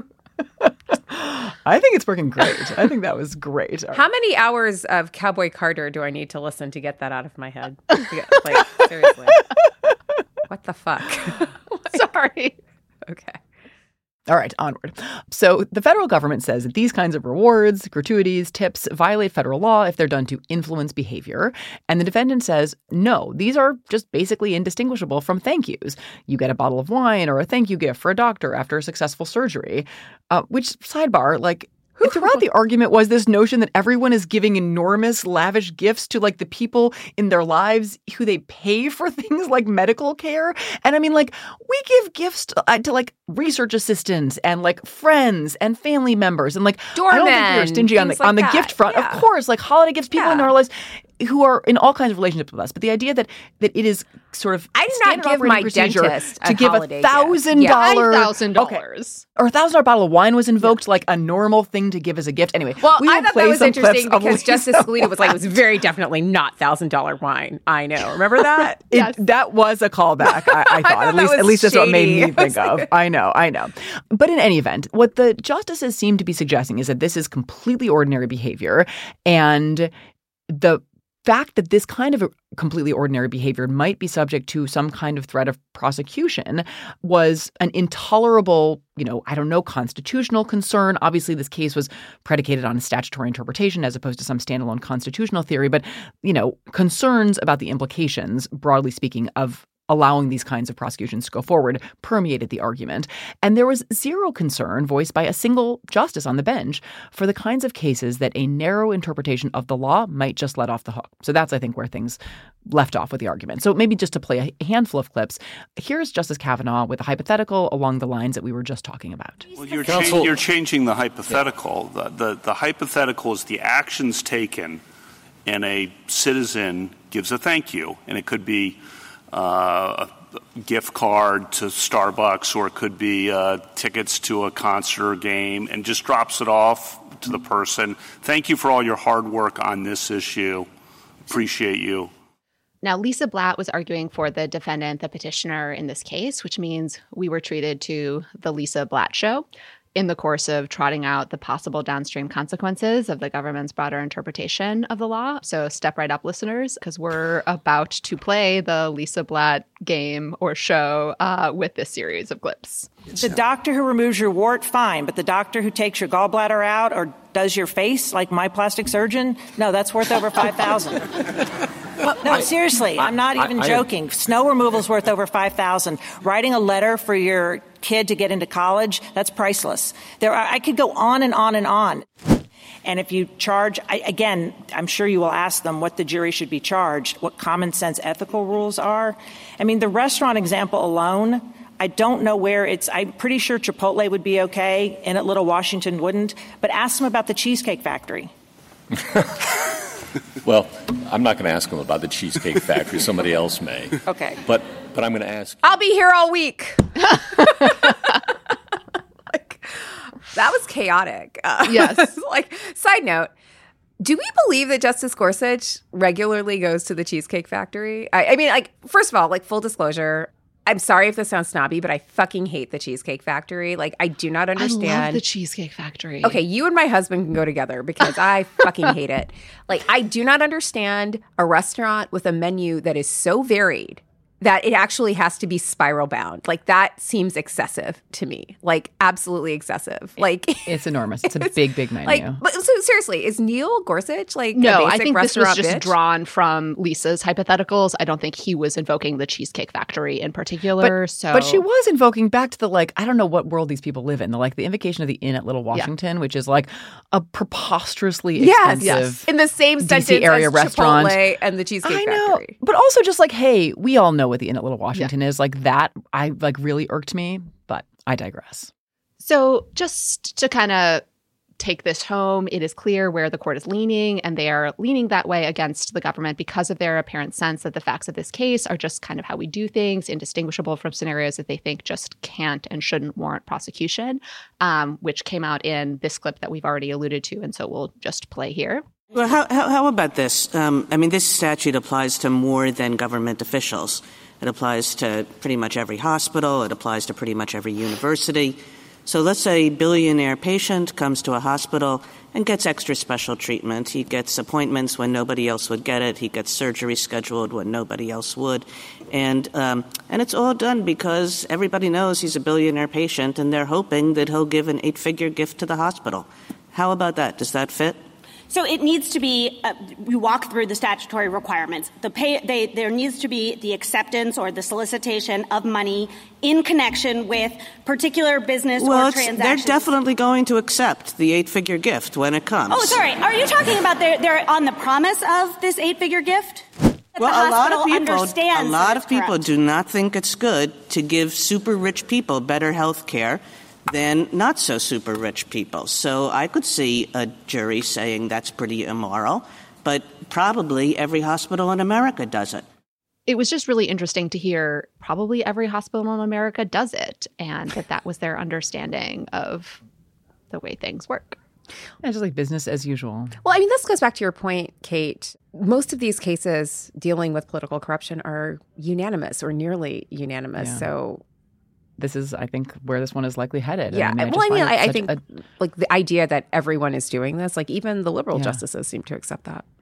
I think it's working great. I think that was great. How many hours of Cowboy Carter do I need to listen to get that out of my head? Seriously. What the fuck? Sorry. Okay. All right, onward. So the federal government says that these kinds of rewards, gratuities, tips violate federal law if they're done to influence behavior. And the defendant says, no, these are just basically indistinguishable from thank yous. You get a bottle of wine or a thank you gift for a doctor after a successful surgery, which, sidebar, throughout the argument was this notion that everyone is giving enormous, lavish gifts to the people in their lives who they pay for things like medical care. And I mean, we give gifts to research assistants and friends and family members and doormen, I don't think we're stingy on the gift front. Yeah. Of course, holiday gifts, people in our lives who are in all kinds of relationships with us. But the idea that it is sort of I do not give my dentist to give $1,000. $5,000. Okay. Or $1,000 bottle of wine was invoked a normal thing to give as a gift. Anyway, well, I thought that was interesting because Justice Scalia was it was very definitely not $1,000 wine. I know. Remember that? Yes. That was a callback, I thought. At least that's what made me think of. I know. But in any event, what the justices seem to be suggesting is that this is completely ordinary behavior, and the fact that this kind of completely ordinary behavior might be subject to some kind of threat of prosecution was an intolerable, constitutional concern. Obviously, this case was predicated on a statutory interpretation as opposed to some standalone constitutional theory. But, concerns about the implications, broadly speaking, of allowing these kinds of prosecutions to go forward permeated the argument. And there was zero concern voiced by a single justice on the bench for the kinds of cases that a narrow interpretation of the law might just let off the hook. So that's, I think, where things left off with the argument. So maybe just to play a handful of clips, here's Justice Kavanaugh with a hypothetical along the lines that we were just talking about. Well, you're changing the hypothetical. The hypothetical is the actions taken, and a citizen gives a thank you. And it could be a gift card to Starbucks, or it could be tickets to a concert or game, and just drops it off to the person. Thank you for all your hard work on this issue. Appreciate you. Now, Lisa Blatt was arguing for the defendant, the petitioner in this case, which means we were treated to the Lisa Blatt show in the course of trotting out the possible downstream consequences of the government's broader interpretation of the law. So step right up, listeners, because we're about to play the Lisa Blatt game or show with this series of clips. The doctor who removes your wart, fine. But the doctor who takes your gallbladder out or does your face, like my plastic surgeon, no, that's worth over $5,000. No, seriously, I'm not even joking. Snow removal's worth over $5,000. Writing a letter for your kid to get into college, that's priceless. I could go on and on and on. And if you charge, again, I'm sure you will ask them what the jury should be charged, what common sense ethical rules are. I mean, the restaurant example alone, I don't know where I'm pretty sure Chipotle would be okay, and at Little Washington wouldn't. But ask them about the Cheesecake Factory. Well, I'm not going to ask them about the Cheesecake Factory. Somebody else may. Okay. But I'm going to ask. I'll be here all week. That was chaotic. Yes. Side note, do we believe that Justice Gorsuch regularly goes to the Cheesecake Factory? I mean, first of all, full disclosure, I'm sorry if this sounds snobby, but I fucking hate the Cheesecake Factory. I do not understand. I love the Cheesecake Factory. Okay, you and my husband can go together because I fucking hate it. I do not understand a restaurant with a menu that is so varied that it actually has to be spiral bound. That seems excessive to me. Absolutely excessive. It's enormous. It's a big, big menu. So seriously, is Neil Gorsuch no, I think this was just bitch? Drawn from Lisa's hypotheticals. I don't think he was invoking the Cheesecake Factory in particular. But she was invoking back to the I don't know what world these people live in. The invocation of the Inn at Little Washington, which is a preposterously expensive in the same sentence DC area as restaurant Chipotle and the Cheesecake Factory. I know, but also just hey, we all know what the Inn at Little Washington is. That I really irked me, but I digress. So just to kind of take this home, it is clear where the court is leaning, and they are leaning that way against the government because of their apparent sense that the facts of this case are just kind of how we do things, indistinguishable from scenarios that they think just can't and shouldn't warrant prosecution, which came out in this clip that we've already alluded to, and so we'll just play here. Well, how about this? This statute applies to more than government officials. It applies to pretty much every hospital. It applies to pretty much every university. So let's say a billionaire patient comes to a hospital and gets extra special treatment. He gets appointments when nobody else would get it. He gets surgery scheduled when nobody else would. And it's all done because everybody knows he's a billionaire patient, and they're hoping that he'll give an 8-figure gift to the hospital. How about that? Does that fit? So it needs to be, we walk through the statutory requirements. There needs to be the acceptance or the solicitation of money in connection with particular business or transactions. They're definitely going to accept the 8-figure gift when it comes. Oh, sorry. Are you talking about they're on the promise of this 8-figure gift? Well, a lot of people do not think it's good to give super rich people better health care than not so super rich people. So I could see a jury saying that's pretty immoral, but probably every hospital in America does it. It was just really interesting to hear probably every hospital in America does it, and that was their understanding of the way things work. And just business as usual. Well, this goes back to your point, Kate. Most of these cases dealing with political corruption are unanimous or nearly unanimous. Yeah. So this is, I think, where this one is likely headed. Yeah. I think the idea that everyone is doing this, even the liberal justices seem to accept that.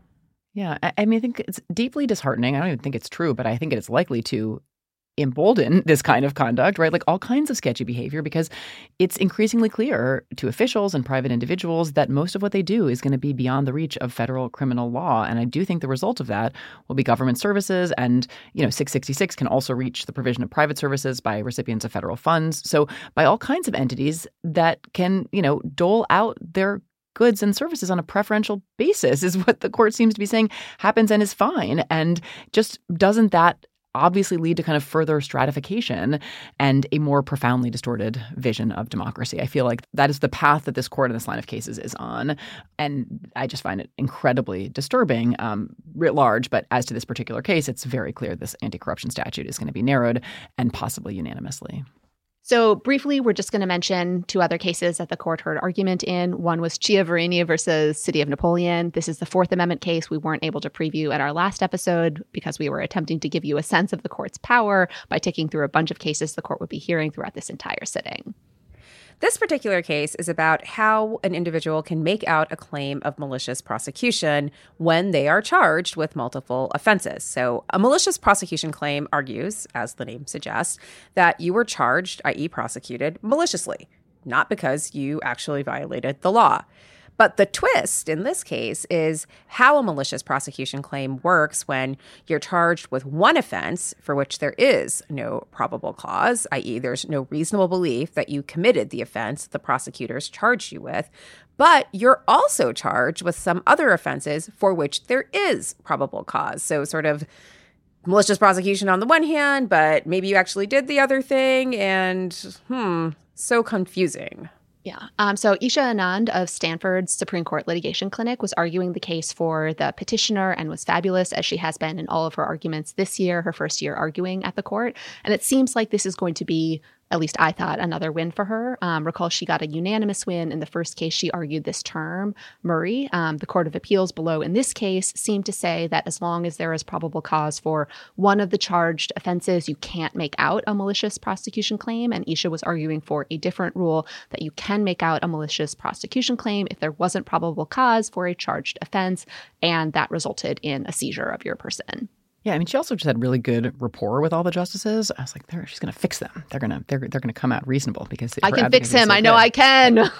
Yeah, I mean, I think it's deeply disheartening. I don't even think it's true, but I think it's likely to embolden this kind of conduct, right? Like all kinds of sketchy behavior, because it's increasingly clear to officials and private individuals that most of what they do is going to be beyond the reach of federal criminal law. And I do think the result of that will be government services. And, 666 can also reach the provision of private services by recipients of federal funds. So by all kinds of entities that can, dole out their goods and services on a preferential basis is what the court seems to be saying happens and is fine. And just doesn't that obviously lead to kind of further stratification and a more profoundly distorted vision of democracy? I feel like that is the path that this court in this line of cases is on. And I just find it incredibly disturbing writ large. But as to this particular case, it's very clear this anti-corruption statute is going to be narrowed and possibly unanimously. So briefly, we're just going to mention two other cases that the court heard argument in. One was Chiaverini versus City of Napoleon. This is the Fourth Amendment case we weren't able to preview at our last episode because we were attempting to give you a sense of the court's power by taking through a bunch of cases the court would be hearing throughout this entire sitting. This particular case is about how an individual can make out a claim of malicious prosecution when they are charged with multiple offenses. So a malicious prosecution claim argues, as the name suggests, that you were charged, i.e. prosecuted, maliciously, not because you actually violated the law. But the twist in this case is how a malicious prosecution claim works when you're charged with one offense for which there is no probable cause, i.e. there's no reasonable belief that you committed the offense the prosecutors charged you with, but you're also charged with some other offenses for which there is probable cause. So sort of malicious prosecution on the one hand, but maybe you actually did the other thing, and so confusing. Yeah. So Isha Anand of Stanford's Supreme Court Litigation Clinic was arguing the case for the petitioner and was fabulous, as she has been in all of her arguments this year, her first year arguing at the court. And it seems like this is going to be, at least I thought, another win for her. Recall she got a unanimous win in the first case she argued this term. Murray, the Court of Appeals below in this case, seemed to say that as long as there is probable cause for one of the charged offenses, you can't make out a malicious prosecution claim. And Isha was arguing for a different rule that you can make out a malicious prosecution claim if there wasn't probable cause for a charged offense, and that resulted in a seizure of your person. Yeah, I mean, she also just had really good rapport with all the justices. I was like, she's going to fix them. They're going to come out reasonable because I can fix him. I know I can.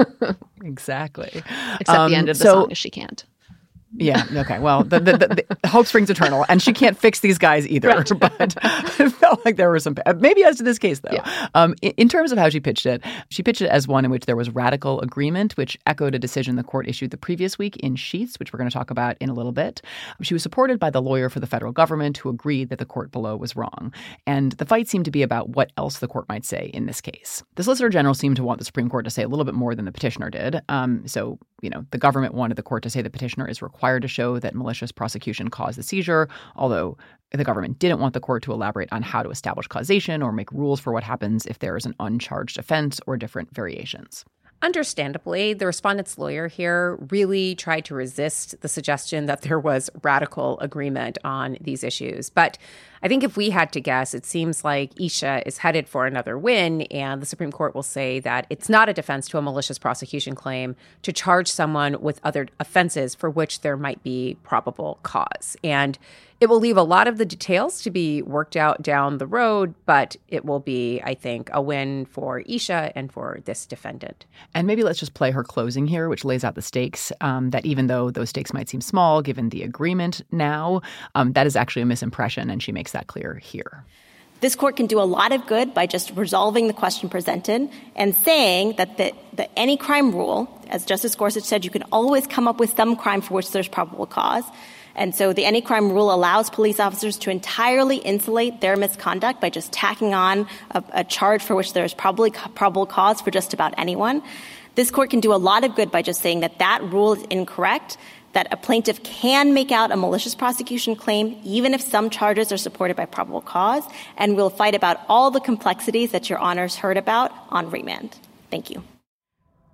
Exactly. Except the end of the song is she can't. Yeah. Okay. Well, the hope springs eternal, and she can't fix these guys either. Right. But it felt like there were some, maybe as to this case, though. Yeah. In terms of how she pitched it as one in which there was radical agreement, which echoed a decision the court issued the previous week in Sheets, which we're going to talk about in a little bit. She was supported by the lawyer for the federal government, who agreed that the court below was wrong. And the fight seemed to be about what else the court might say in this case. The Solicitor General seemed to want the Supreme Court to say a little bit more than the petitioner did. So the government wanted the court to say the petitioner is required to show that malicious prosecution caused the seizure, although the government didn't want the court to elaborate on how to establish causation or make rules for what happens if there is an uncharged offense or different variations. Understandably, the respondent's lawyer here really tried to resist the suggestion that there was radical agreement on these issues. But I think if we had to guess, it seems like Isha is headed for another win, and the Supreme Court will say that it's not a defense to a malicious prosecution claim to charge someone with other offenses for which there might be probable cause. And it will leave a lot of the details to be worked out down the road, but it will be, I think, a win for Isha and for this defendant. And maybe let's just play her closing here, which lays out the stakes, that even though those stakes might seem small, given the agreement now, that is actually a misimpression, and she makes that clear here. This court can do a lot of good by just resolving the question presented and saying that the any crime rule, as Justice Gorsuch said, you can always come up with some crime for which there's probable cause. And so the any crime rule allows police officers to entirely insulate their misconduct by just tacking on a charge for which there is probably probable cause for just about anyone. This court can do a lot of good by just saying that that rule is incorrect, that a plaintiff can make out a malicious prosecution claim even if some charges are supported by probable cause, and we'll fight about all the complexities that Your Honors heard about on remand. Thank you.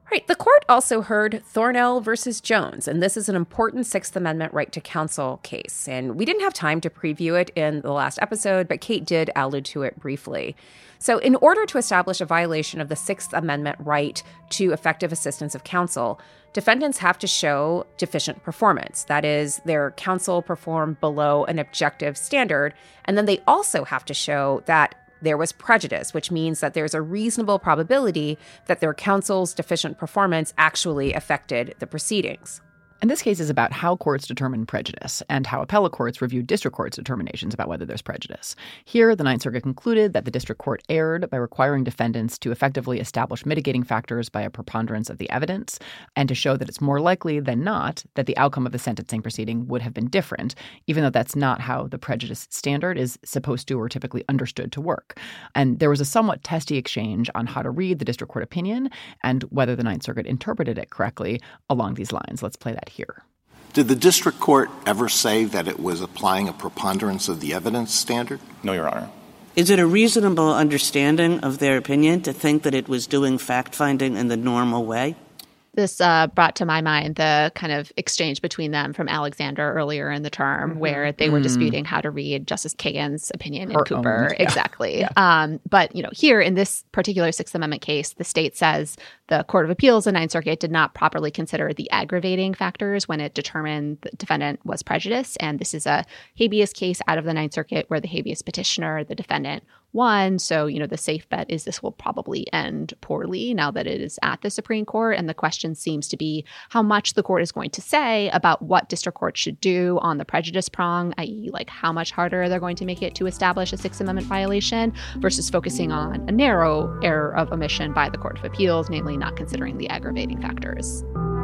Right. The court also heard Thornell versus Jones, and this is an important Sixth Amendment right to counsel case. And we didn't have time to preview it in the last episode, but Kate did allude to it briefly. So in order to establish a violation of the Sixth Amendment right to effective assistance of counsel, defendants have to show deficient performance. That is, their counsel performed below an objective standard. And then they also have to show that there was prejudice, which means that there's a reasonable probability that their counsel's deficient performance actually affected the proceedings. And this case is about how courts determine prejudice and how appellate courts review district courts' determinations about whether there's prejudice. Here, the Ninth Circuit concluded that the district court erred by requiring defendants to effectively establish mitigating factors by a preponderance of the evidence and to show that it's more likely than not that the outcome of the sentencing proceeding would have been different, even though that's not how the prejudice standard is supposed to or typically understood to work. And there was a somewhat testy exchange on how to read the district court opinion and whether the Ninth Circuit interpreted it correctly along these lines. Let's play that here. Did the district court ever say that it was applying a preponderance of the evidence standard? No, Your Honor. Is it a reasonable understanding of their opinion to think that it was doing fact-finding in the normal way? This brought to my mind the kind of exchange between them from Alexander earlier in the term where they were disputing how to read Justice Kagan's opinion in Cooper. Exactly. Yeah. But, here in this particular Sixth Amendment case, the state says the Court of Appeals, the Ninth Circuit, did not properly consider the aggravating factors when it determined the defendant was prejudiced. And this is a habeas case out of the Ninth Circuit where the habeas petitioner, the defendant, won. So, the safe bet is this will probably end poorly now that it is at the Supreme Court. And the question seems to be how much the court is going to say about what district court should do on the prejudice prong, i.e. like how much harder they're going to make it to establish a Sixth Amendment violation versus focusing on a narrow error of omission by the Court of Appeals, namely not considering the aggravating factors.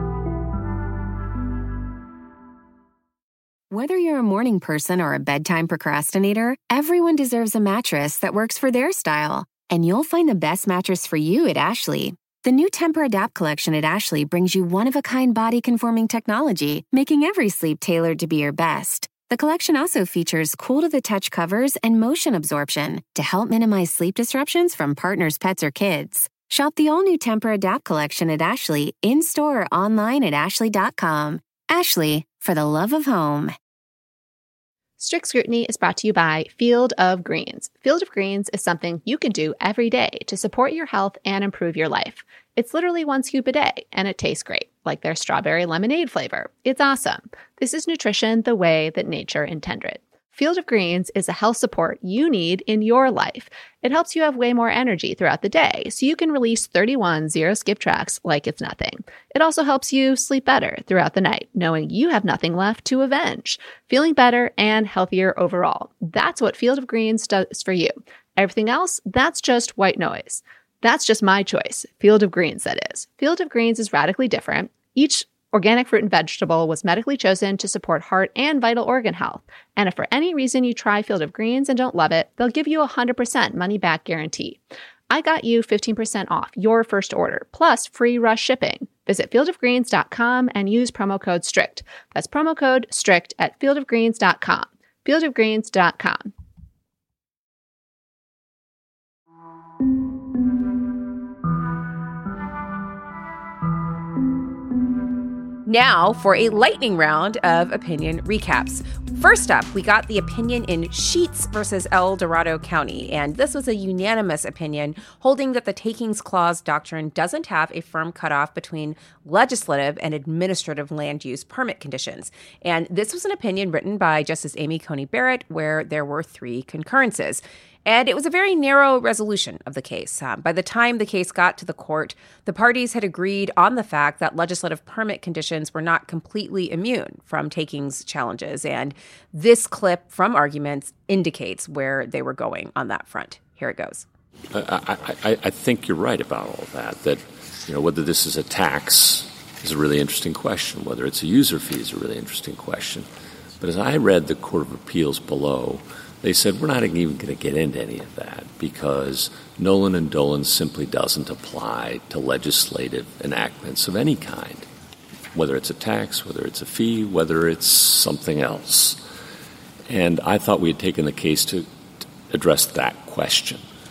Whether you're a morning person or a bedtime procrastinator, everyone deserves a mattress that works for their style. And you'll find the best mattress for you at Ashley. The new Tempur-Adapt collection at Ashley brings you one-of-a-kind body-conforming technology, making every sleep tailored to be your best. The collection also features cool-to-the-touch covers and motion absorption to help minimize sleep disruptions from partners, pets, or kids. Shop the all-new Tempur-Adapt collection at Ashley, in-store or online at ashley.com. Ashley, for the love of home. Strict Scrutiny is brought to you by Field of Greens. Field of Greens is something you can do every day to support your health and improve your life. It's literally 1 scoop a day, and it tastes great, like their strawberry lemonade flavor. It's awesome. This is nutrition the way that nature intended. Field of Greens is a health support you need in your life. It helps you have way more energy throughout the day, so you can release 31 zero-skip tracks like it's nothing. It also helps you sleep better throughout the night, knowing you have nothing left to avenge. Feeling better and healthier overall. That's what Field of Greens does for you. Everything else, that's just white noise. That's just my choice. Field of Greens, that is. Field of Greens is radically different. Each organic fruit and vegetable was medically chosen to support heart and vital organ health. And if for any reason you try Field of Greens and don't love it, they'll give you a 100% money-back guarantee. I got you 15% off your first order, plus free rush shipping. Visit fieldofgreens.com and use promo code STRICT. That's promo code STRICT at fieldofgreens.com. fieldofgreens.com. Now for a lightning round of opinion recaps. First up, we got the opinion in Sheets versus El Dorado County, and this was a unanimous opinion holding that the Takings Clause doctrine doesn't have a firm cutoff between legislative and administrative land use permit conditions. And this was an opinion written by Justice Amy Coney Barrett, where there were 3 concurrences. And it was a very narrow resolution of the case. By the time the case got to the court, the parties had agreed on the fact that legislative permit conditions were not completely immune from takings challenges. And this clip from arguments indicates where they were going on that front. Here it goes. I think you're right about all of that whether this is a tax is a really interesting question. Whether it's a user fee is a really interesting question. But as I read the Court of Appeals below, they said, we're not even going to get into any of that because Nolan and Dolan simply doesn't apply to legislative enactments of any kind, whether it's a tax, whether it's a fee, whether it's something else. And I thought we had taken the case to address that question.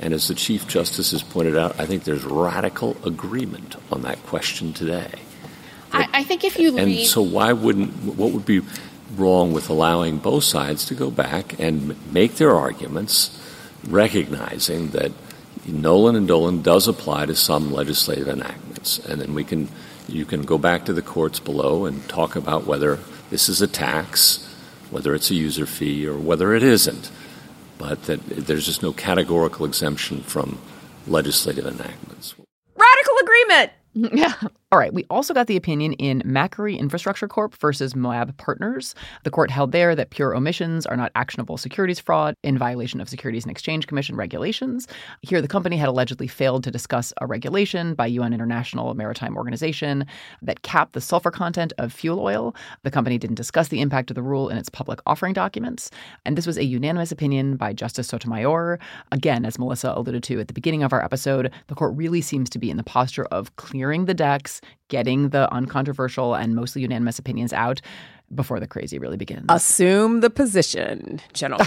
And as the Chief Justice has pointed out, I think there's radical agreement on that question today. I think if you read... And so what would be wrong with allowing both sides to go back and make their arguments, recognizing that Nolan and Dolan does apply to some legislative enactments, and then you can go back to the courts below and talk about whether this is a tax, whether it's a user fee, or whether it isn't, but that there's just no categorical exemption from legislative enactments. Radical agreement! Yeah. All right. We also got the opinion in Macquarie Infrastructure Corp versus Moab Partners. The court held there that pure omissions are not actionable securities fraud in violation of Securities and Exchange Commission regulations. Here, the company had allegedly failed to discuss a regulation by UN International Maritime Organization that capped the sulfur content of fuel oil. The company didn't discuss the impact of the rule in its public offering documents. And this was a unanimous opinion by Justice Sotomayor. Again, as Melissa alluded to at the beginning of our episode, the court really seems to be in the posture of clearing the decks, getting the uncontroversial and mostly unanimous opinions out before the crazy really begins. Assume the position, gentlemen.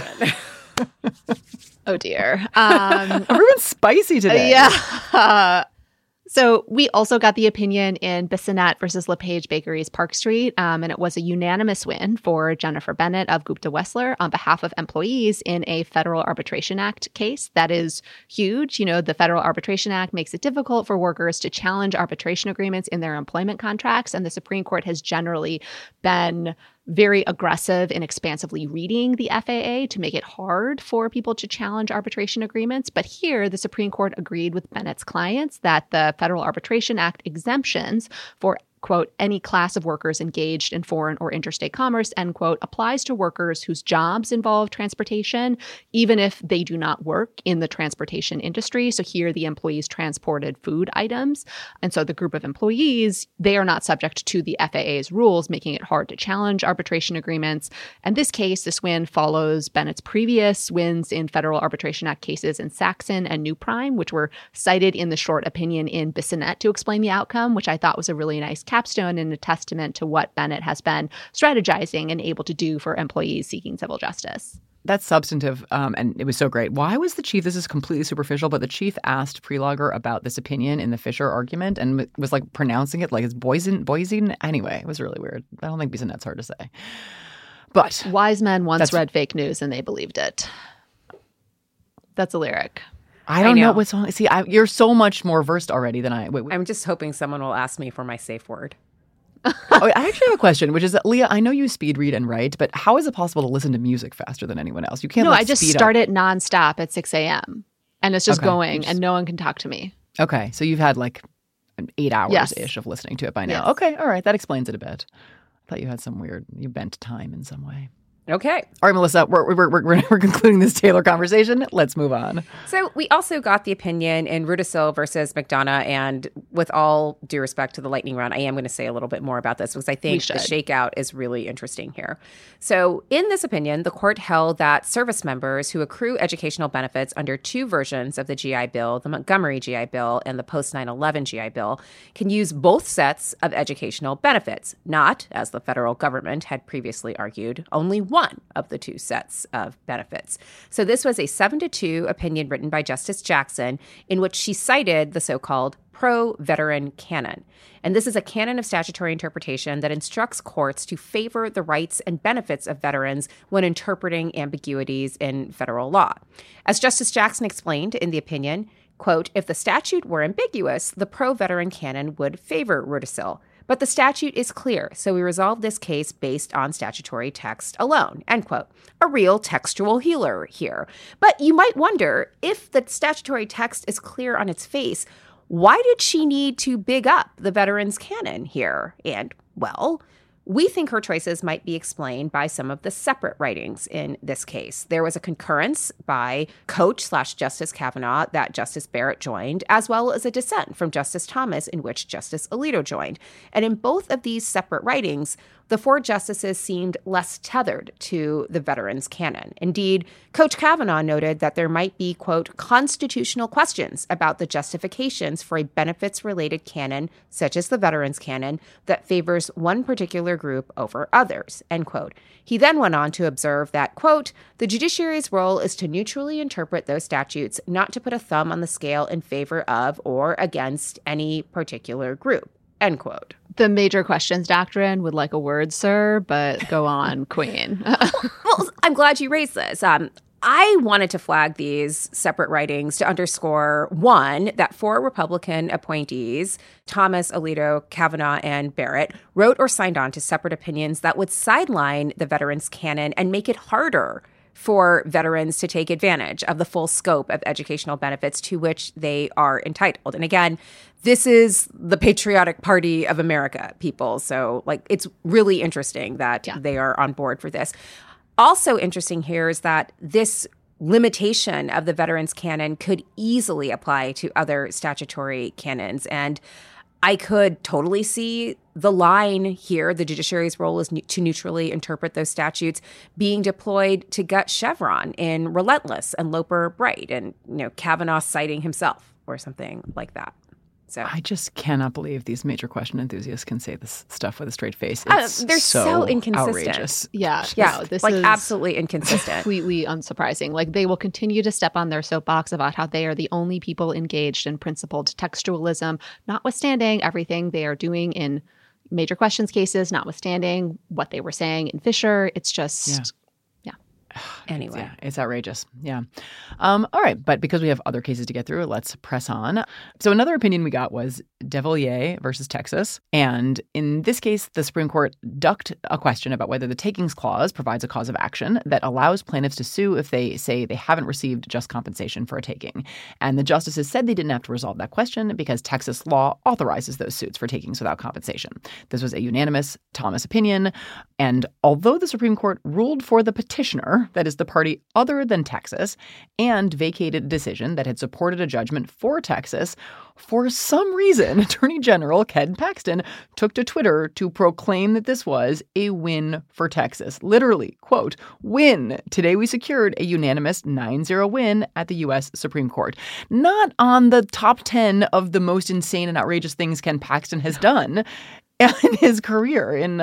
Oh, dear. Everyone's spicy today. Yeah. So we also got the opinion in Bissonnette versus LePage Bakeries Park Street, and it was a unanimous win for Jennifer Bennett of Gupta Wessler on behalf of employees in a Federal Arbitration Act case. That is huge. You know, the Federal Arbitration Act makes it difficult for workers to challenge arbitration agreements in their employment contracts, and the Supreme Court has generally been very aggressive in expansively reading the FAA to make it hard for people to challenge arbitration agreements. But here, the Supreme Court agreed with Bennett's clients that the Federal Arbitration Act exemptions for, quote, any class of workers engaged in foreign or interstate commerce, end quote, applies to workers whose jobs involve transportation, even if they do not work in the transportation industry. So here the employees transported food items. And so the group of employees, they are not subject to the FAA's rules, making it hard to challenge arbitration agreements. And this case, this win follows Bennett's previous wins in Federal Arbitration Act cases in Saxon and New Prime, which were cited in the short opinion in Bissonnette to explain the outcome, which I thought was a really nice capstone and a testament to what Bennett has been strategizing and able to do for employees seeking civil justice. That's substantive, and it was so great. Why was the chief, this is completely superficial, but the chief asked Prelogger about this opinion in the Fisher argument and was like pronouncing it like it's Boise. Anyway, it was really weird. I don't think Bissonnette's hard to say. But wise men once read fake news and they believed it. That's a lyric. I don't know what's on. See, you're so much more versed already than I. I'm just hoping someone will ask me for my safe word. I actually have a question, which is that, Leah, I know you speed read and write, but how is it possible to listen to music faster than anyone else? You can't. No, I just start it nonstop at 6 a.m. and it's just going, and no one can talk to me. Okay, so you've had like 8 hours-ish of listening to it by now. Yes. Okay, all right, that explains it a bit. I thought you had you bent time in some way. Okay. All right, Melissa, we're concluding this Taylor conversation. Let's move on. So we also got the opinion in Rudisill versus McDonough, and with all due respect to the lightning round, I am going to say a little bit more about this because I think the shakeout is really interesting here. So in this opinion, the court held that service members who accrue educational benefits under two versions of the GI Bill, the Montgomery GI Bill and the post-9/11 GI Bill, can use both sets of educational benefits, not, as the federal government had previously argued, only one of the two sets of benefits. So this was a 7-2 opinion written by Justice Jackson in which she cited the so-called pro-veteran canon. And this is a canon of statutory interpretation that instructs courts to favor the rights and benefits of veterans when interpreting ambiguities in federal law. As Justice Jackson explained in the opinion, quote, if the statute were ambiguous, the pro-veteran canon would favor Rudisill. But the statute is clear, so we resolve this case based on statutory text alone, end quote. A real textual healer here. But you might wonder, if the statutory text is clear on its face, why did she need to big up the veterans canon here? And, well, we think her choices might be explained by some of the separate writings in this case. There was a concurrence by Coach/Justice Kavanaugh that Justice Barrett joined, as well as a dissent from Justice Thomas in which Justice Alito joined. And in both of these separate writings, the 4 justices seemed less tethered to the veterans canon. Indeed, Coach Kavanaugh noted that there might be, quote, constitutional questions about the justifications for a benefits-related canon, such as the veterans canon, that favors one particular group over others, end quote. He then went on to observe that, quote, the judiciary's role is to neutrally interpret those statutes, not to put a thumb on the scale in favor of or against any particular group, end quote. The major questions doctrine would like a word, sir, but go on, Queen. Well, I'm glad you raised this. I wanted to flag these separate writings to underscore, one, that 4 Republican appointees, Thomas, Alito, Kavanaugh, and Barrett, wrote or signed on to separate opinions that would sideline the veterans canon and make it harder for veterans to take advantage of the full scope of educational benefits to which they are entitled. And again, this is the Patriotic Party of America, people. So, it's really interesting that they are on board for this. Also interesting here is that this limitation of the veterans canon could easily apply to other statutory canons. And I could totally see the line here, the judiciary's role is to neutrally interpret those statutes, being deployed to gut Chevron in Relentless and Loper Bright, and Kavanaugh citing himself or something like that. So I just cannot believe these major question enthusiasts can say this stuff with a straight face. They're so inconsistent. Outrageous. Yeah, this is absolutely inconsistent. Completely unsurprising. They will continue to step on their soapbox about how they are the only people engaged in principled textualism, notwithstanding everything they are doing in major questions cases, notwithstanding what they were saying in Fisher. It's just Anyway. It's outrageous. Yeah. All right. But because we have other cases to get through, let's press on. So another opinion we got was Devilliers versus Texas. And in this case, the Supreme Court ducked a question about whether the takings clause provides a cause of action that allows plaintiffs to sue if they say they haven't received just compensation for a taking. And the justices said they didn't have to resolve that question because Texas law authorizes those suits for takings without compensation. This was a unanimous Thomas opinion. And although the Supreme Court ruled for the petitioner, that is the party other than Texas, and vacated a decision that had supported a judgment for Texas, for some reason, Attorney General Ken Paxton took to Twitter to proclaim that this was a win for Texas. Literally, quote, win. Today we secured a unanimous 9-0 win at the U.S. Supreme Court. Not on the top 10 of the most insane and outrageous things Ken Paxton has done in his career in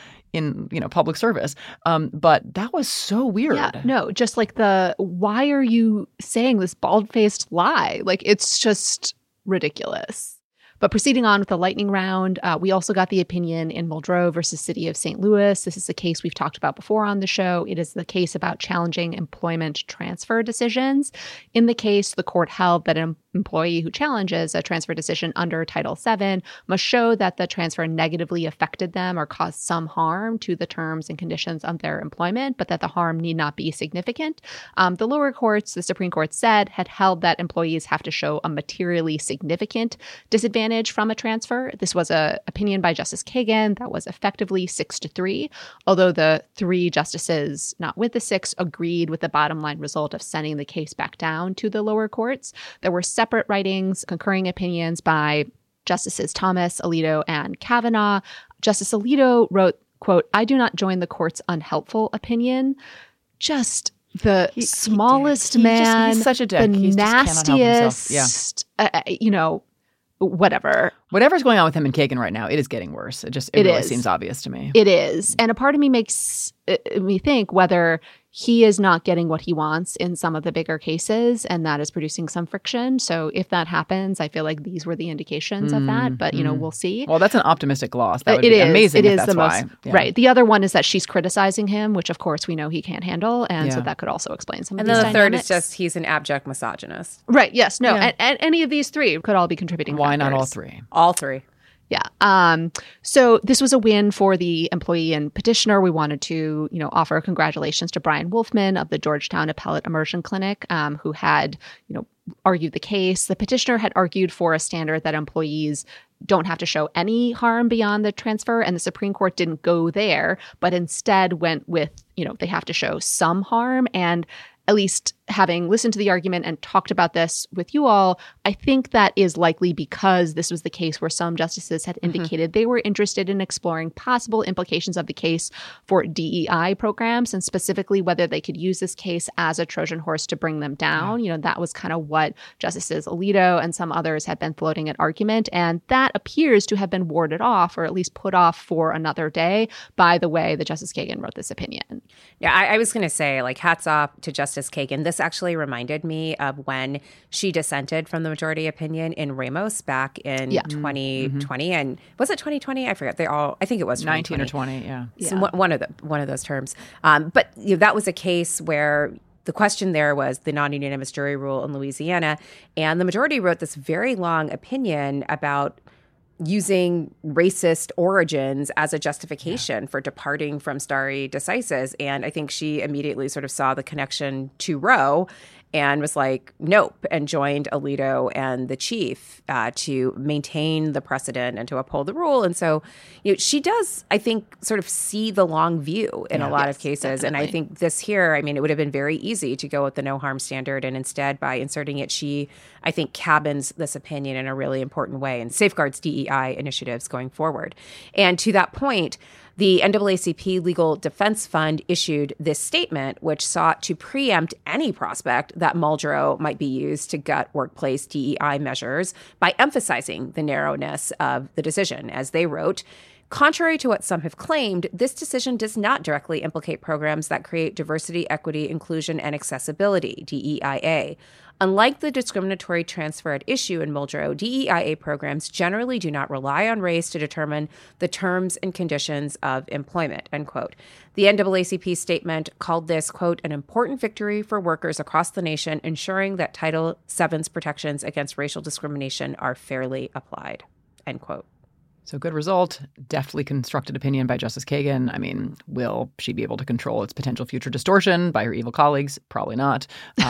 public service. But that was so weird. Yeah, no, just why are you saying this bald-faced lie? It's just ridiculous. But proceeding on with the lightning round, we also got the opinion in Muldrow versus City of St. Louis. This is a case we've talked about before on the show. It is the case about challenging employment transfer decisions. In the case, the court held that an employee who challenges a transfer decision under Title VII must show that the transfer negatively affected them or caused some harm to the terms and conditions of their employment, but that the harm need not be significant. The lower courts, the Supreme Court said, had held that employees have to show a materially significant disadvantage from a transfer. This was an opinion by Justice Kagan that was effectively 6-3, although the 3 justices, not with the 6, agreed with the bottom line result of sending the case back down to the lower courts. There were separate writings, concurring opinions by Justices Thomas, Alito, and Kavanaugh. Justice Alito wrote, quote, I do not join the court's unhelpful opinion. Just the smallest man, he's such a dick. The nastiest, whatever. Whatever's going on with him and Kagan right now, it is getting worse. It really seems obvious to me. It is. And a part of me makes me think whether he is not getting what he wants in some of the bigger cases, and that is producing some friction. So if that happens, I feel like these were the indications of that. But, we'll see. Well, that's an optimistic loss. That would be amazing if that's why. Yeah. Right. The other one is that she's criticizing him, which, of course, we know he can't handle. And so that could also explain some of these dynamics. And then the third is just he's an abject misogynist. Right. Yes. No. Yeah. And any of these 3 could all be contributing factors. Why not all 3? All 3. Yeah. So this was a win for the employee and petitioner. We wanted to, offer congratulations to Brian Wolfman of the Georgetown Appellate Immersion Clinic, who had, argued the case. The petitioner had argued for a standard that employees don't have to show any harm beyond the transfer, and the Supreme Court didn't go there, but instead went with, they have to show some harm. And at least having listened to the argument and talked about this with you all, I think that is likely because this was the case where some justices had indicated they were interested in exploring possible implications of the case for DEI programs, and specifically whether they could use this case as a Trojan horse to bring them down. That was kind of what Justices Alito and some others had been floating at argument, and that appears to have been warded off, or at least put off for another day, by the way that Justice Kagan wrote this opinion. Yeah, I was going to say, hats off to Justice Kagan. This actually reminded me of when she dissented from the majority opinion in Ramos back in 2020. And was it 2020? I forget. I think it was 19 or 20, So one of those terms. But that was a case where the question there was the non-unanimous jury rule in Louisiana. And the majority wrote this very long opinion about using racist origins as a justification for departing from stare decisis. And I think she immediately sort of saw the connection to Roe and was like, nope, and joined Alito and the chief to maintain the precedent and to uphold the rule. And so she does, I think, sort of see the long view in a lot of cases. Definitely. And I think this here, it would have been very easy to go with the no harm standard. And instead, by inserting it, she, I think, cabins this opinion in a really important way and safeguards DEI initiatives going forward. And to that point, the NAACP Legal Defense Fund issued this statement, which sought to preempt any prospect that Muldrow might be used to gut workplace DEI measures by emphasizing the narrowness of the decision. As they wrote, contrary to what some have claimed, this decision does not directly implicate programs that create diversity, equity, inclusion, and accessibility, DEIA. Unlike the discriminatory transfer at issue in Muldrow, DEIA programs generally do not rely on race to determine the terms and conditions of employment, end quote. The NAACP statement called this, quote, an important victory for workers across the nation, ensuring that Title VII's protections against racial discrimination are fairly applied, end quote. So good result, deftly constructed opinion by Justice Kagan. Will she be able to control its potential future distortion by her evil colleagues? Probably not.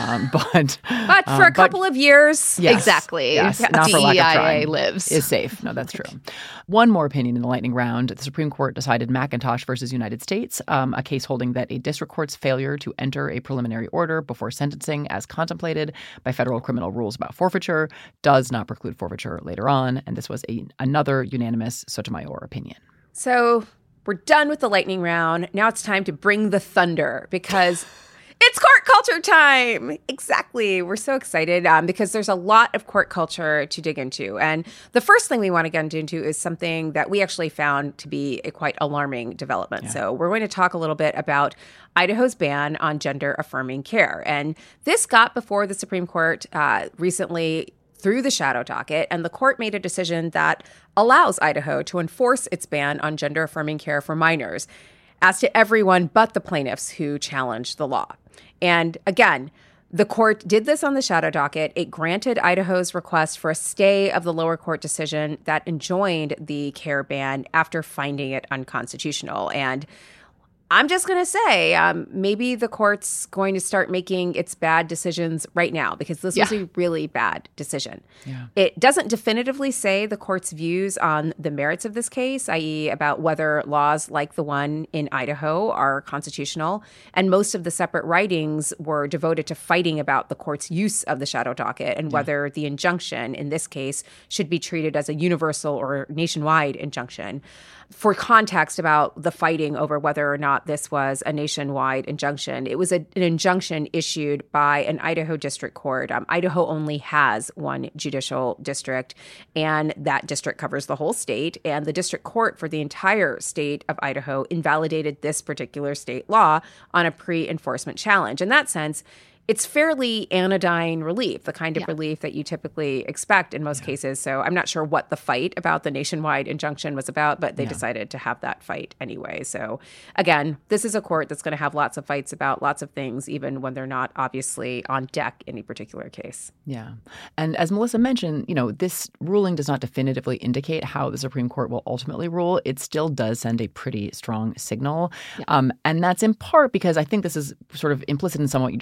But for a couple of years. Yes, exactly. Yes, not for lack of trying. Lives. Is safe. No, that's true. One more opinion in the lightning round. The Supreme Court decided McIntosh versus United States, a case holding that a district court's failure to enter a preliminary order before sentencing as contemplated by federal criminal rules about forfeiture does not preclude forfeiture later on. And this was another unanimous Sotomayor opinion. So we're done with the lightning round. Now it's time to bring the thunder because it's court culture time. Exactly. We're so excited because there's a lot of court culture to dig into. And the first thing we want to get into is something that we actually found to be a quite alarming development. Yeah. So we're going to talk a little bit about Idaho's ban on gender-affirming care. And this got before the Supreme Court recently through the shadow docket, and the court made a decision that allows Idaho to enforce its ban on gender-affirming care for minors as to everyone but the plaintiffs who challenged the law. And again, the court did this on the shadow docket. It granted Idaho's request for a stay of the lower court decision that enjoined the care ban after finding it unconstitutional. And I'm just going to say maybe the court's going to start making its bad decisions right now because this was a really bad decision. Yeah. It doesn't definitively say the court's views on the merits of this case, i.e. about whether laws like the one in Idaho are constitutional. And most of the separate writings were devoted to fighting about the court's use of the shadow docket and whether the injunction in this case should be treated as a universal or nationwide injunction. For context about the fighting over whether or not this was a nationwide injunction, it was an injunction issued by an Idaho district court. Idaho only has one judicial district, and that district covers the whole state. And the district court for the entire state of Idaho invalidated this particular state law on a pre-enforcement challenge. In that sense, it's fairly anodyne relief, the kind of relief that you typically expect in most cases. So I'm not sure what the fight about the nationwide injunction was about, but they decided to have that fight anyway. So again, this is a court that's going to have lots of fights about lots of things, even when they're not obviously on deck in any particular case. Yeah. And as Melissa mentioned, this ruling does not definitively indicate how the Supreme Court will ultimately rule. It still does send a pretty strong signal. And that's in part because I think this is sort of implicit in some of what you just said, Melissa,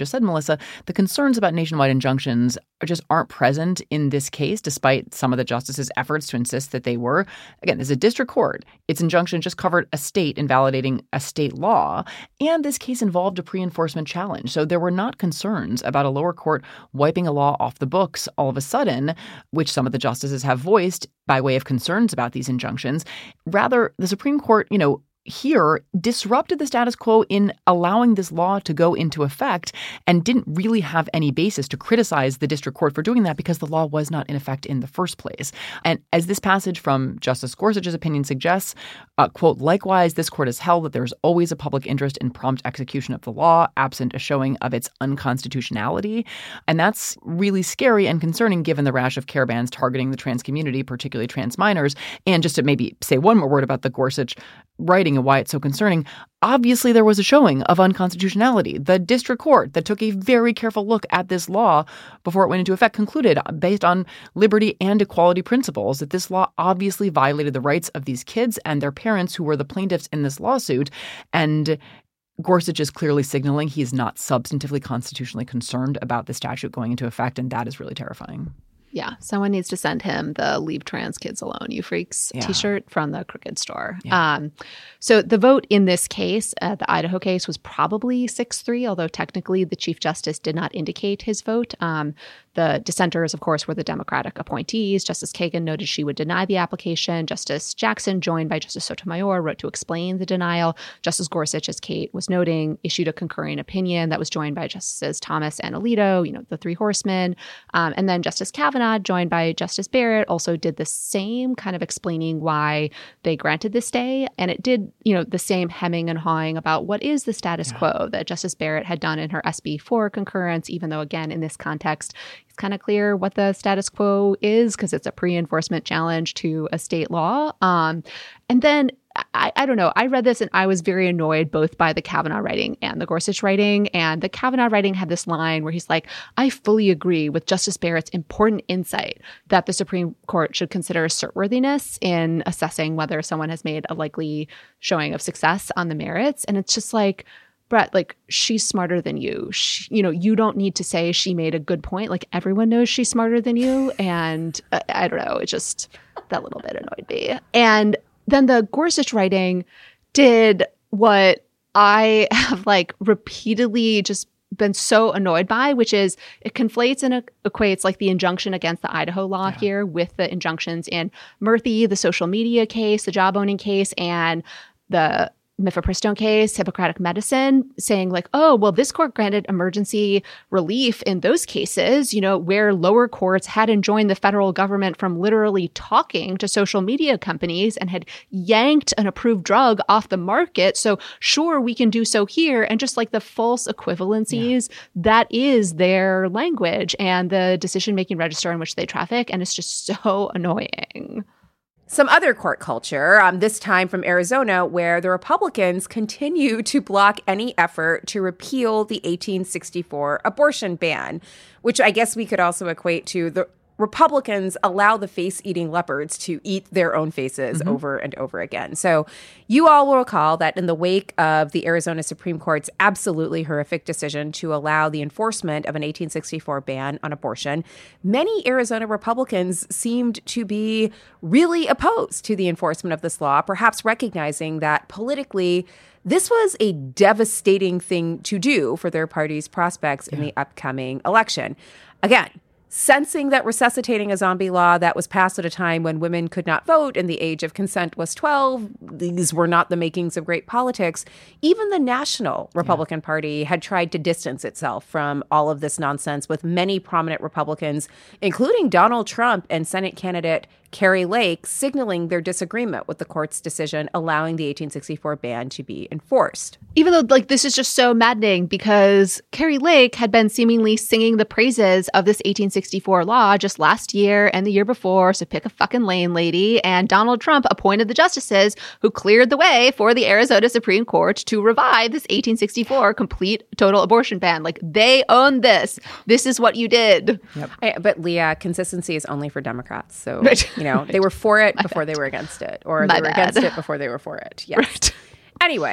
Melissa, the concerns about nationwide injunctions just aren't present in this case, despite some of the justices' efforts to insist that they were. Again, this is a district court. Its injunction just covered a state invalidating a state law, and this case involved a pre-enforcement challenge. So there were not concerns about a lower court wiping a law off the books all of a sudden, which some of the justices have voiced by way of concerns about these injunctions. Rather, the Supreme Court, here disrupted the status quo in allowing this law to go into effect and didn't really have any basis to criticize the district court for doing that because the law was not in effect in the first place. And as this passage from Justice Gorsuch's opinion suggests, quote, likewise, this court has held that there is always a public interest in prompt execution of the law, absent a showing of its unconstitutionality. And that's really scary and concerning given the rash of care bans targeting the trans community, particularly trans minors. And just to maybe say one more word about the Gorsuch writing and why it's so concerning, obviously there was a showing of unconstitutionality. The district court that took a very careful look at this law before it went into effect concluded, based on liberty and equality principles, that this law obviously violated the rights of these kids and their parents who were the plaintiffs in this lawsuit. And Gorsuch is clearly signaling he's not substantively constitutionally concerned about the statute going into effect, and that is really terrifying. Yeah, someone needs to send him the Leave Trans Kids Alone, You Freaks t-shirt from the Crooked Store. Yeah. So the vote in this case, the Idaho case, was probably 6-3, although technically the Chief Justice did not indicate his vote. The dissenters, of course, were the Democratic appointees. Justice Kagan noted she would deny the application. Justice Jackson, joined by Justice Sotomayor, wrote to explain the denial. Justice Gorsuch, as Kate was noting, issued a concurring opinion that was joined by Justices Thomas and Alito, the three horsemen. And then Justice Kavanaugh, joined by Justice Barrett, also did the same, kind of explaining why they granted this stay. And it did, the same hemming and hawing about what is the status quo that Justice Barrett had done in her SB 4 concurrence, even though, again, in this context, it's kind of clear what the status quo is because it's a pre-enforcement challenge to a state law. And then I don't know. I read this and I was very annoyed both by the Kavanaugh writing and the Gorsuch writing. And the Kavanaugh writing had this line where he's like, I fully agree with Justice Barrett's important insight that the Supreme Court should consider cert-worthiness in assessing whether someone has made a likely showing of success on the merits. And it's just like, Brett, she's smarter than you. You don't need to say she made a good point. Everyone knows she's smarter than you. And I don't know. It just, that little bit annoyed me. And then the Gorsuch writing did what I have repeatedly just been so annoyed by, which is it conflates and equates the injunction against the Idaho law here with the injunctions in Murphy, the social media case, the job owning case, and the mifepristone case, Hippocratic medicine, saying this court granted emergency relief in those cases, where lower courts had enjoined the federal government from literally talking to social media companies and had yanked an approved drug off the market. So sure, we can do so here. And just the false equivalencies, that is their language and the decision-making register in which they traffic. And it's just so annoying. Some other court culture, this time from Arizona, where the Republicans continue to block any effort to repeal the 1864 abortion ban, which I guess we could also equate to the Republicans allow the face-eating leopards to eat their own faces over and over again. So you all will recall that in the wake of the Arizona Supreme Court's absolutely horrific decision to allow the enforcement of an 1864 ban on abortion, many Arizona Republicans seemed to be really opposed to the enforcement of this law, perhaps recognizing that politically this was a devastating thing to do for their party's prospects in the upcoming election. Again, sensing that resuscitating a zombie law that was passed at a time when women could not vote and the age of consent was 12, these were not the makings of great politics. Even the National Republican Party had tried to distance itself from all of this nonsense, with many prominent Republicans, including Donald Trump and Senate candidate Kari Lake, signaling their disagreement with the court's decision allowing the 1864 ban to be enforced. Even though this is just so maddening because Kari Lake had been seemingly singing the praises of this 1864 law just last year and the year before, so pick a fucking lane, lady. And Donald Trump appointed the justices who cleared the way for the Arizona Supreme Court to revive this 1864 complete total abortion ban. They own this. This is what you did. Yep. But Leah, consistency is only for Democrats. So, they were for it before they were against it, or they were against it before they were for it. Yes. Right. Anyway,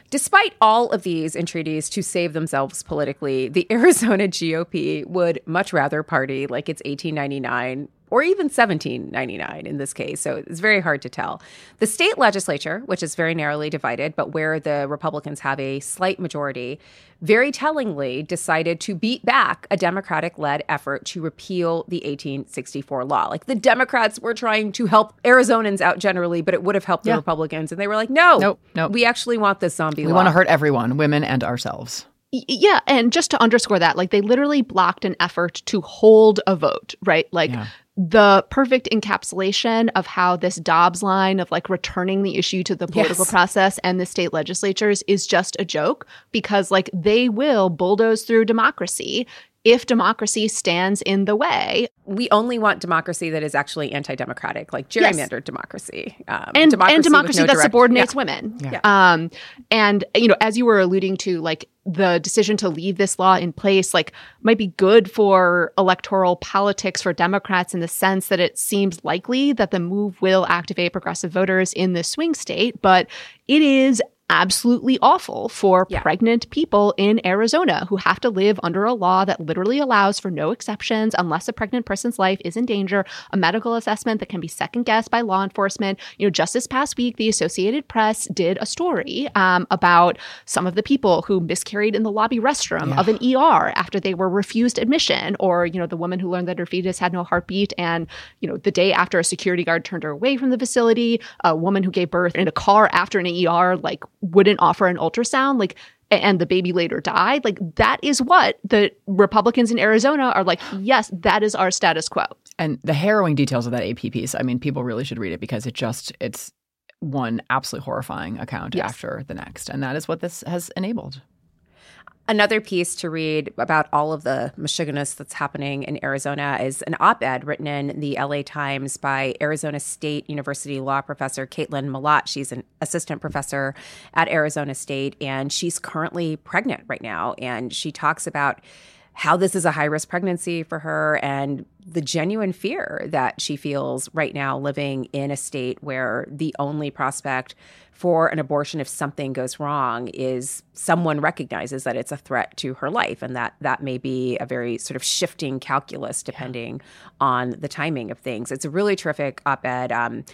Despite all of these entreaties to save themselves politically, the Arizona GOP would much rather party like it's 1899 or even 1799 in this case. So it's very hard to tell. The state legislature, which is very narrowly divided, but where the Republicans have a slight majority, very tellingly decided to beat back a Democratic-led effort to repeal the 1864 law. Like, the Democrats were trying to help Arizonans out generally, but it would have helped the Republicans. And they were like, no, we actually want this zombie law. We want to hurt everyone, women and ourselves. Yeah, and just to underscore that, like, they literally blocked an effort to hold a vote, right? Like, the perfect encapsulation of how this Dobbs line of like returning the issue to the political process and the state legislatures is just a joke, because like they will bulldoze through democracy if democracy stands in the way. We only want democracy that is actually anti-democratic, like gerrymandered democracy. And democracy that subordinates women. And, you know, as you were alluding to, like, the decision to leave this law in place, like, might be good for electoral politics for Democrats in the sense that it seems likely that the move will activate progressive voters in the swing state, but it is absolutely awful for pregnant people in Arizona who have to live under a law that literally allows for no exceptions unless a pregnant person's life is in danger, a medical assessment that can be second-guessed by law enforcement. You know, just this past week, the Associated Press did a story about some of the people who miscarried in the lobby restroom of an ER after they were refused admission, or, you know, the woman who learned that her fetus had no heartbeat and, you know, the day after a security guard turned her away from the facility, a woman who gave birth in a car after an ER, like, wouldn't offer an ultrasound, like, and the baby later died. Like, that is what the Republicans in Arizona are like, yes, that is our status quo. And the harrowing details of that AP piece, I mean, people really should read it, because it's one absolutely horrifying account after the next. And that is what this has enabled. Another piece to read about all of the misogynist that's happening in Arizona is an op-ed written in the LA Times by Arizona State University law professor Caitlin Malott. She's an assistant professor at Arizona State, and she's currently pregnant right now. And she talks about how this is a high-risk pregnancy for her and the genuine fear that she feels right now living in a state where the only prospect for an abortion, if something goes wrong, is someone recognizes that it's a threat to her life, and that may be a very sort of shifting calculus depending on the timing of things. It's a really terrific op-ed,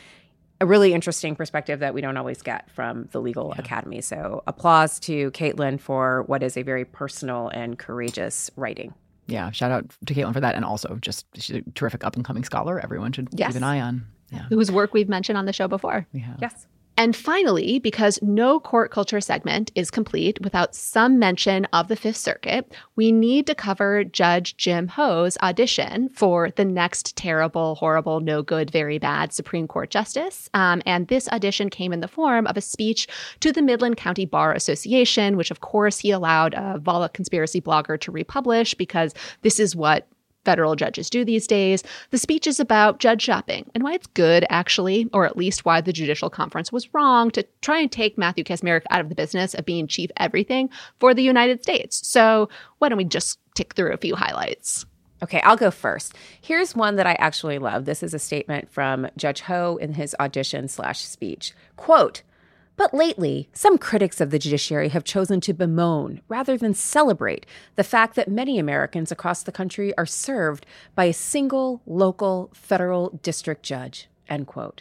a really interesting perspective that we don't always get from the Legal Academy. So applause to Caitlin for what is a very personal and courageous writing. Yeah, shout out to Caitlin for that. And also just she's a terrific up-and-coming scholar everyone should keep an eye on. Yeah. Whose work we've mentioned on the show before. Yes. And finally, because no court culture segment is complete without some mention of the Fifth Circuit, we need to cover Judge Jim Ho's audition for the next terrible, horrible, no good, very bad Supreme Court justice. And this audition came in the form of a speech to the Midland County Bar Association, which, of course, he allowed a Volokh conspiracy blogger to republish, because this is what federal judges do these days. The speech is about judge shopping and why it's good, actually, or at least why the Judicial Conference was wrong to try and take Matthew Kacsmaryk out of the business of being chief everything for the United States. So why don't we just tick through a few highlights? Okay, I'll go first. Here's one that I actually love. This is a statement from Judge Ho in his audition/speech. Quote, "But lately, some critics of the judiciary have chosen to bemoan rather than celebrate the fact that many Americans across the country are served by a single local federal district judge." End quote.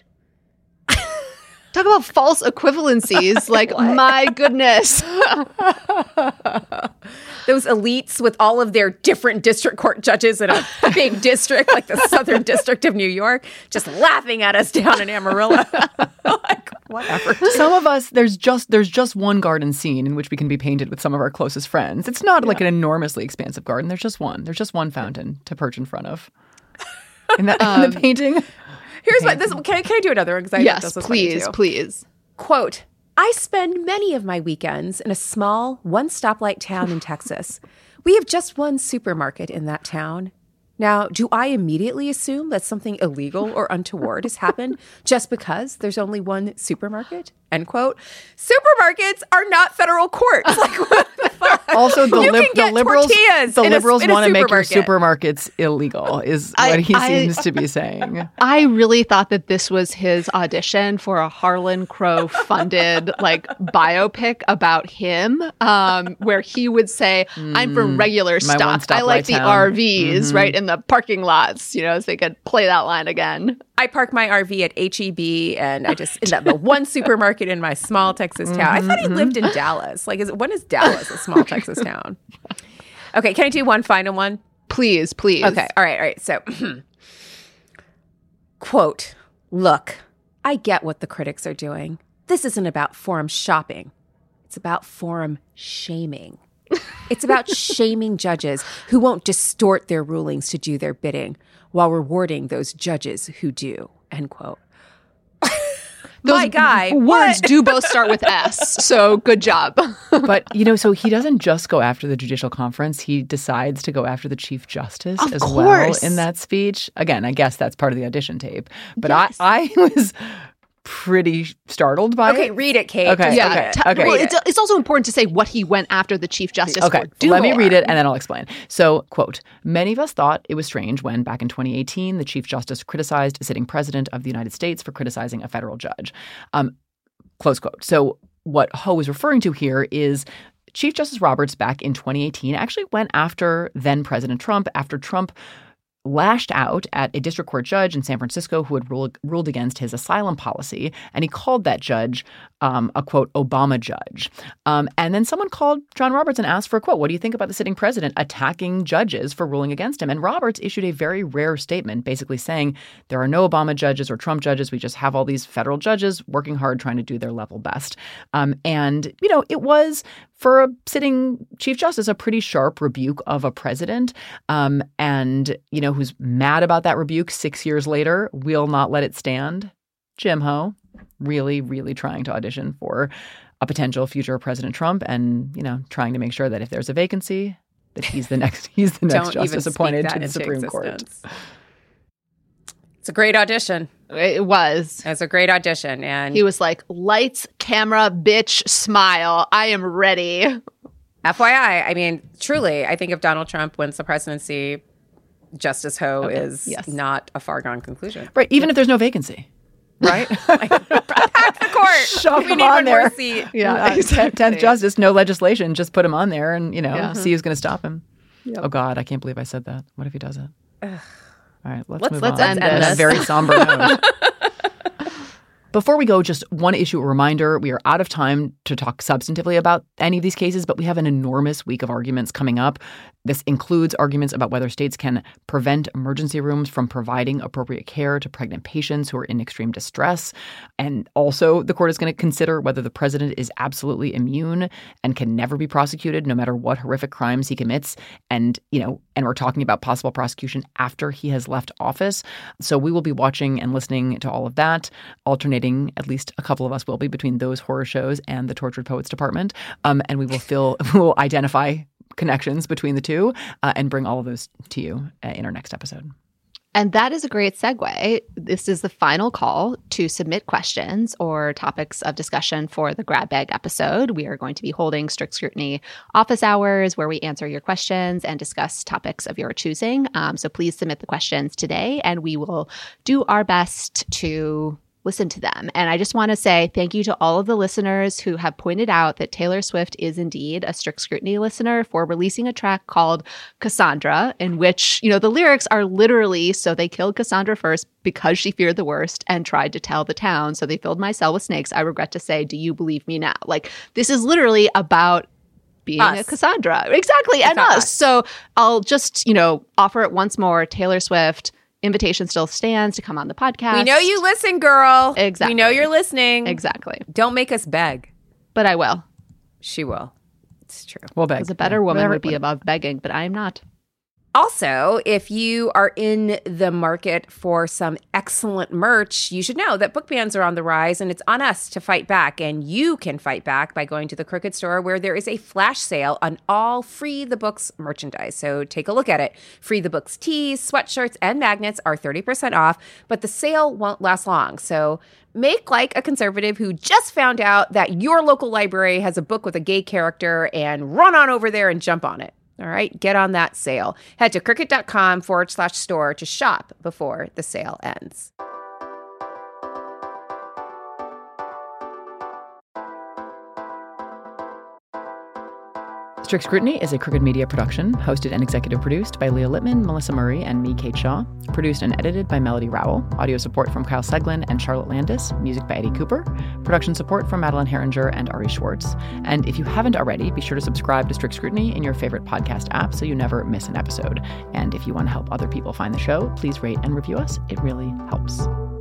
Talk about false equivalencies. Like, my goodness. Those elites with all of their different district court judges in a big district like the Southern District of New York, just laughing at us down in Amarillo. Like, whatever. Some of us, there's just one garden scene in which we can be painted with some of our closest friends. It's not like an enormously expansive garden. There's just one. There's just one fountain to perch in front of. In the painting. Here's what this. Can I do another one? Yes, please. Quote, "I spend many of my weekends in a small, one-stoplight town in Texas. We have just one supermarket in that town. Now, do I immediately assume that something illegal or untoward has happened just because there's only one supermarket?" End quote. Supermarkets are not federal courts. Like, what the fuck? also the liberals want to make your supermarket. supermarkets illegal is what he seems to be saying. I really thought that this was his audition for a Harlan Crow funded biopic about him, where he would say, I'm from regular stuff. I like the RVs, right, in the parking lots, so they could play that line again. I park my RV at HEB, and I just end up the one supermarket in my small Texas town. I thought he lived in Dallas. When is Dallas a small Texas town? Okay, can I do one final one? Please. Okay, all right. So, quote, look, I get what the critics are doing. This isn't about forum shopping. It's about forum shaming. It's about shaming judges who won't distort their rulings to do their bidding while rewarding those judges who do, end quote. My guy. Words do both start with S, so good job. But, so he doesn't just go after the judicial conference. He decides to go after the Chief Justice as well in that speech. Again, I guess that's part of the audition tape. But yes. I was pretty startled by it. Okay, read it, Kate. Okay. Well, it's also important to say what he went after the Chief Justice for. Let me read it and then I'll explain. So, quote, many of us thought it was strange when, back in 2018, the Chief Justice criticized a sitting president of the United States for criticizing a federal judge. Close quote. So what Ho is referring to here is Chief Justice Roberts back in 2018 actually went after then President Trump after Trump lashed out at a district court judge in San Francisco who had ruled against his asylum policy. And he called that judge a, quote, Obama judge. And then someone called John Roberts and asked for a quote, what do you think about the sitting president attacking judges for ruling against him? And Roberts issued a very rare statement basically saying there are no Obama judges or Trump judges. We just have all these federal judges working hard trying to do their level best. And, it was, for a sitting Chief Justice, a pretty sharp rebuke of a president. And, who's mad about that rebuke 6 years later, will not let it stand. Jim Ho, really, really trying to audition for a potential future President Trump and, trying to make sure that if there's a vacancy, that he's the next justice appointed to the Supreme Court. It's a great audition. It was. It's a great audition. And he was like, lights, camera, bitch, smile. I am ready. FYI, truly, I think if Donald Trump wins the presidency, Justice Ho is not a far-gone conclusion. Right, even if there's no vacancy. Right? Pack the court. Shove we him need on one there. more seat. Yeah, exactly. 10th Justice, no legislation, just put him on there and, see who's going to stop him. Yep. Oh, God, I can't believe I said that. What if he does it? All right, let's move on. End on a very somber note. Before we go, just one issue, a reminder, we are out of time to talk substantively about any of these cases, but we have an enormous week of arguments coming up. This includes arguments about whether states can prevent emergency rooms from providing appropriate care to pregnant patients who are in extreme distress. And also, the court is going to consider whether the president is absolutely immune and can never be prosecuted no matter what horrific crimes he commits. And, and we're talking about possible prosecution after he has left office. So we will be watching and listening to all of that, alternating, at least a couple of us will be, between those horror shows and the Tortured Poets Department. And we will identify connections between the two and bring all of those to you in our next episode. And that is a great segue. This is the final call to submit questions or topics of discussion for the Grab Bag episode. We are going to be holding Strict Scrutiny office hours where we answer your questions and discuss topics of your choosing. So please submit the questions today and we will do our best to listen to them. And I just want to say thank you to all of the listeners who have pointed out that Taylor Swift is indeed a Strict Scrutiny listener for releasing a track called Cassandra, in which, the lyrics are literally, so they killed Cassandra first because she feared the worst and tried to tell the town. So they filled my cell with snakes. I regret to say, do you believe me now? This is literally about being a Cassandra. Exactly. And us. So I'll just, offer it once more. Taylor Swift, invitation still stands to come on the podcast. We know you listen, girl. Exactly. We know you're listening. Exactly. Don't make us beg. But I will. She will. It's true. We'll beg. Because a better woman would be above begging, but I am not. Also, if you are in the market for some excellent merch, you should know that book bans are on the rise, and it's on us to fight back. And you can fight back by going to the Crooked Store, where there is a flash sale on all Free the Books merchandise. So take a look at it. Free the Books tees, sweatshirts, and magnets are 30% off, but the sale won't last long. So make like a conservative who just found out that your local library has a book with a gay character and run on over there and jump on it. All right, get on that sale. Head to Crooked.com/store to shop before the sale ends. Strict Scrutiny is a Crooked Media production, hosted and executive produced by Leah Littman, Melissa Murray, and me, Kate Shaw. Produced and edited by Melody Rowell. Audio support from Kyle Seglin and Charlotte Landis. Music by Eddie Cooper. Production support from Madeline Herringer and Ari Schwartz. And if you haven't already, be sure to subscribe to Strict Scrutiny in your favorite podcast app so you never miss an episode. And if you want to help other people find the show, please rate and review us. It really helps.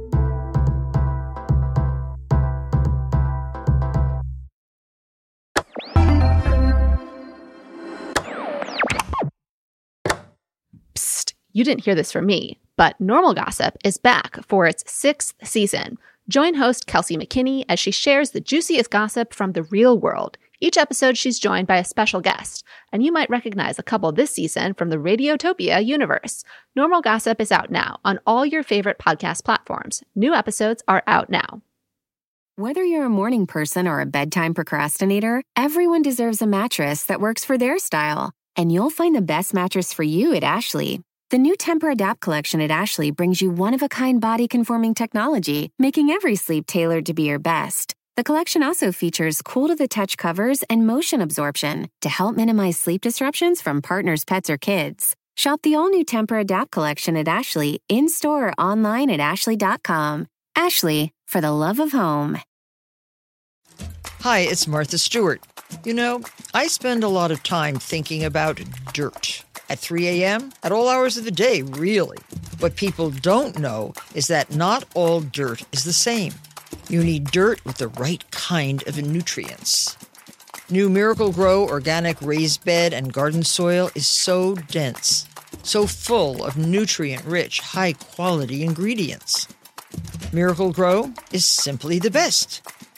You didn't hear this from me, but Normal Gossip is back for its 6th season. Join host Kelsey McKinney as she shares the juiciest gossip from the real world. Each episode, she's joined by a special guest, and you might recognize a couple this season from the Radiotopia universe. Normal Gossip is out now on all your favorite podcast platforms. New episodes are out now. Whether you're a morning person or a bedtime procrastinator, everyone deserves a mattress that works for their style. And you'll find the best mattress for you at Ashley. The new Temper-Adapt collection at Ashley brings you one-of-a-kind body-conforming technology, making every sleep tailored to be your best. The collection also features cool-to-the-touch covers and motion absorption to help minimize sleep disruptions from partners, pets, or kids. Shop the all-new Temper-Adapt collection at Ashley, in-store or online at ashley.com. Ashley, for the love of home. Hi, it's Martha Stewart. You know, I spend a lot of time thinking about dirt. At 3 a.m., at all hours of the day, really. What people don't know is that not all dirt is the same. You need dirt with the right kind of nutrients. New Miracle-Gro organic raised bed and garden soil is so dense, so full of nutrient-rich, high-quality ingredients. Miracle-Gro is simply the best.